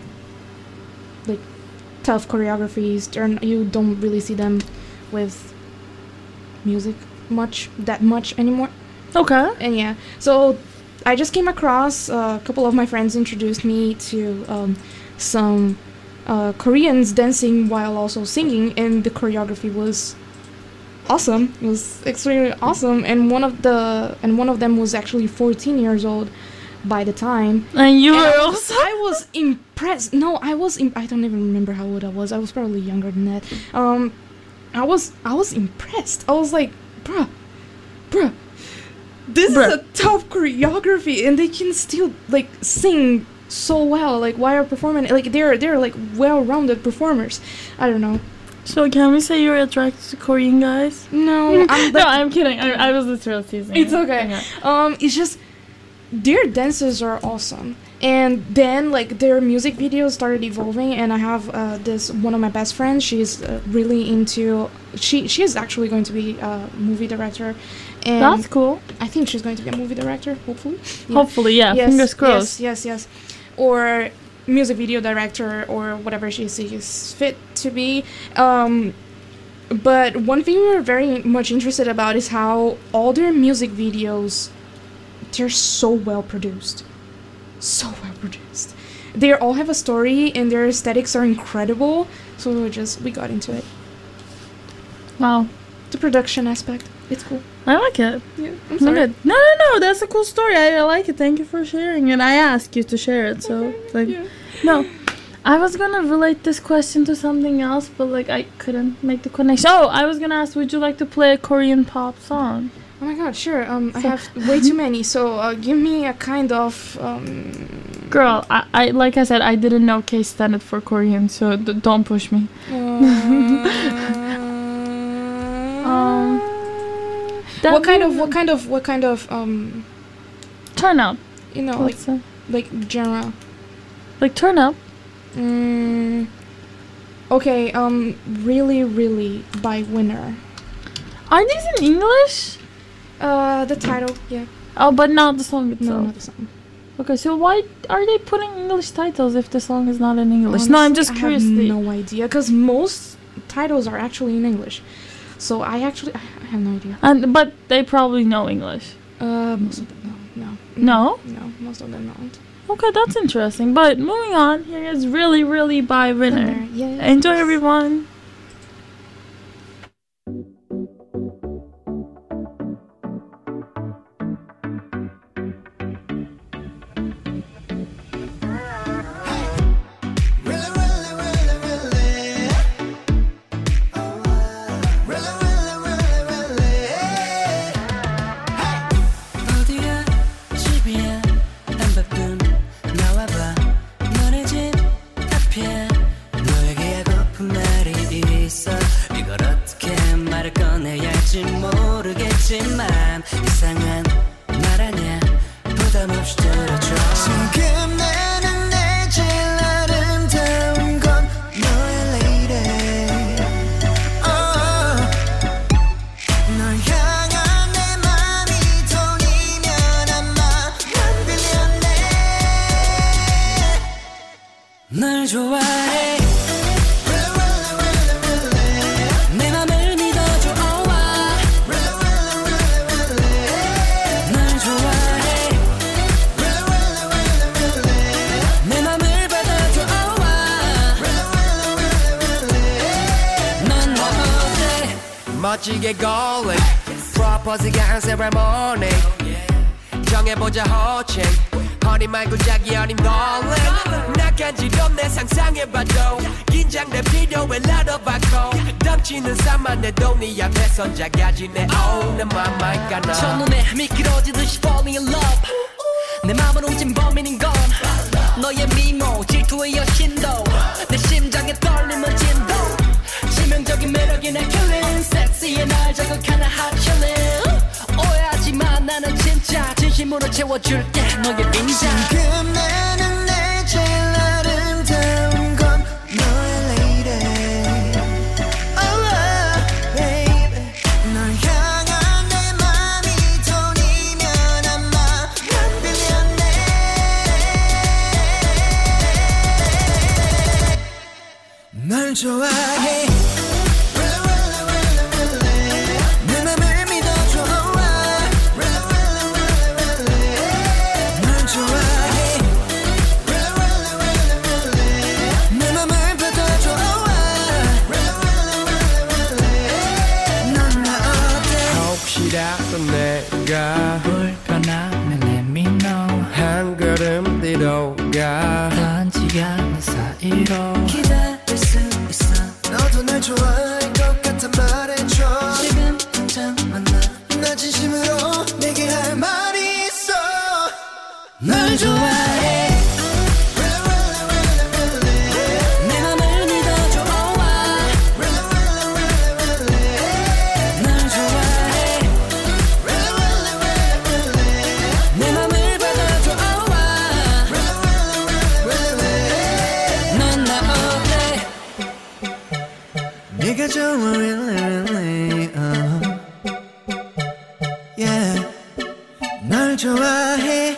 like tough choreographies. Or you don't really see them with music much that much anymore. Okay. And yeah, so I just came across uh, a couple of my friends introduced me to um, some uh, Koreans dancing while also singing, and the choreography was awesome. It was extremely awesome, and one of the and one of them was actually fourteen years old by the time. And you And were I was, also. I was impressed. No, I was. Im- I don't even remember how old I was. I was probably younger than that. Um, I was. I was impressed. I was like, bruh, bruh. This Bruh. is a tough choreography, and they can still like sing so well. Like while performing, like they're they're like well-rounded performers. I don't know. So can we say you're attracted to Korean guys? No, I'm No, like, I'm kidding. I, I was literally teasing. It's you. okay. Um, it's just their dances are awesome, and then like their music videos started evolving. And I have uh, this one of my best friends. She's uh, really into. She she is actually going to be a movie director, and That's cool. I think she's going to be a movie director. Hopefully. Yeah. Hopefully, yeah. Yes, Fingers crossed. Yes, yes, yes. Or music video director or whatever she sees fit to be. Um, but one thing we're very much interested about is how all their music videos, they're so well produced. So well produced. They all have a story and their aesthetics are incredible. So we just, we got into it. Wow. The production aspect, it's cool. I like it. Yeah, I'm No, sorry. good. No, no, no. That's a cool story. I, I like it. Thank you for sharing. And I asked you to share it. So, like, Yeah. no. I was gonna relate this question to something else, but like I couldn't make the connection. Oh, I was gonna ask, would you like to play a Korean pop song? Oh my god, sure. Um, I So- have way too many, so uh, give me a kind of um. Girl, I, I like I said, I didn't know K standard for Korean, so d- don't push me. Um, That what kind of means- what kind of what kind of um Turn up. you know like Let's say. like genre? Like turn up. Mm, okay, um, really, really by Winner. Are these in English? Uh, the title, yeah. Oh, but not the song itself. No, not the song. Okay, so why are they putting English titles if the song is not in English? no, I'm Honestly, just I curious. have the- no idea, because most titles are actually in English. So I actually I I have no idea. And but they probably know English. Uh, most of them no, no, No? no, most of them don't. Okay, that's interesting. But moving on, here is Really Really by Winner. Winner, yes. Enjoy, everyone. Really, really, really, really. 어떻게 말을 꺼내야 할지 모르겠지만 이상한 말 아니야 부담 없이 들어줘 지금 나는 내 제일 아름다운 건 너의 lady oh. 널 향한 내 맘이 돈이면 아마 난 빌렸네 널 좋아해 내 맘을 믿어줘 oh, 널 좋아해 내 맘을 받아줘 oh, 넌 어때 멋지게 golling 프로포즈가 한 세레모니 정해보자 호칭 허니 말고 자기 어린 darling 나 간지럼 내 상상해봐도 긴장돼 필요해 나눠봐고 덤치는 산만 내도 네 앞에선 작아지네 oh 내 맘만 가나 첫눈에 미끄러지듯이 falling in love 내 맘을 훔친 범인인 건 너의 미모 질투의 여신도 내 심장에 떨림을 진도 치명적인 매력이 날 killing 섹시해 날 자극하는 hot chillin 오해하지마 나는 진짜 진심으로 채워줄게 너의 인자 지금 나는 내 제일 아름다운 건 너의 lady oh, baby 널 향한 내 맘이 돈이면 아마 난 빌렸네 널 좋아해 내 맘을 믿어줘 널 좋아해 내 맘을 받아줘 넌 나 어때 혹시라도 내가 불편하면 let me know 한 걸음 뒤로 가 단지 않는 사이로 기다릴 수 있어 너도 날 좋아할 것 같아 말해줘 지금 당장 만나 나 진심으로 내게 할 말이 있어 널 좋아해 내 맘을 믿어줘 oh, 널 좋아해 내 맘을 받아줘 oh, 넌 나 어때 네가 좋아 really really uh. yeah 널 좋아해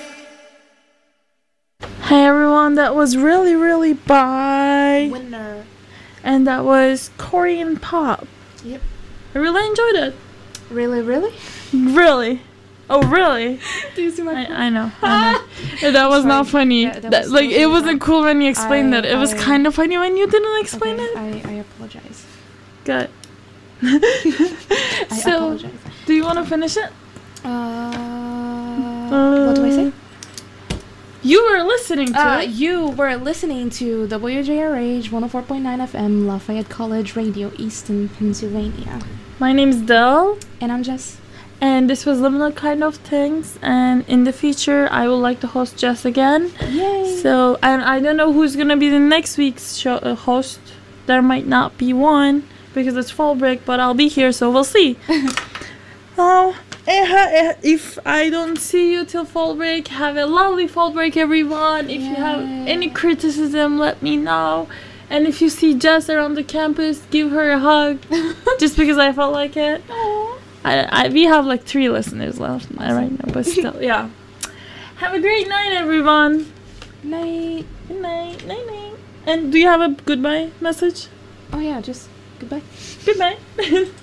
Hey everyone, that was really, really by Winner. and that was Korean pop. Yep. I really enjoyed it. Really, really? Really? Oh, really? Do you see my? I, I know. I know. Yeah, that was Sorry. not funny. Yeah, that That- was like totally it wasn't fine. cool when you explained I- it. It was I- kind of funny when you didn't explain Okay, it. I, I apologize. Good. I so, apologize. do you want to finish it? Uh, what do I say? You were listening to Uh, it. you were listening to W J R H one oh four point nine F M, Lafayette College Radio, Easton, Pennsylvania. My name's Del. And I'm Jess. And this was Liminal Kind of Things. And in the future, I would like to host Jess again. Yay! So, and I don't know who's gonna be the next week's show uh, host. There might not be one because it's fall break, but I'll be here, so we'll see. Oh, eh, ha- eh, if I don't see you till fall break, have a lovely fall break, everyone. If you have any criticism, let me know. And if you see Jess around the campus, give her a hug, just because I felt like it. I, I, we have like three listeners left right now, but still, yeah. Have a great night, everyone. Night. Good night. Night, night. And do you have a goodbye message? Oh yeah, just goodbye. Goodbye.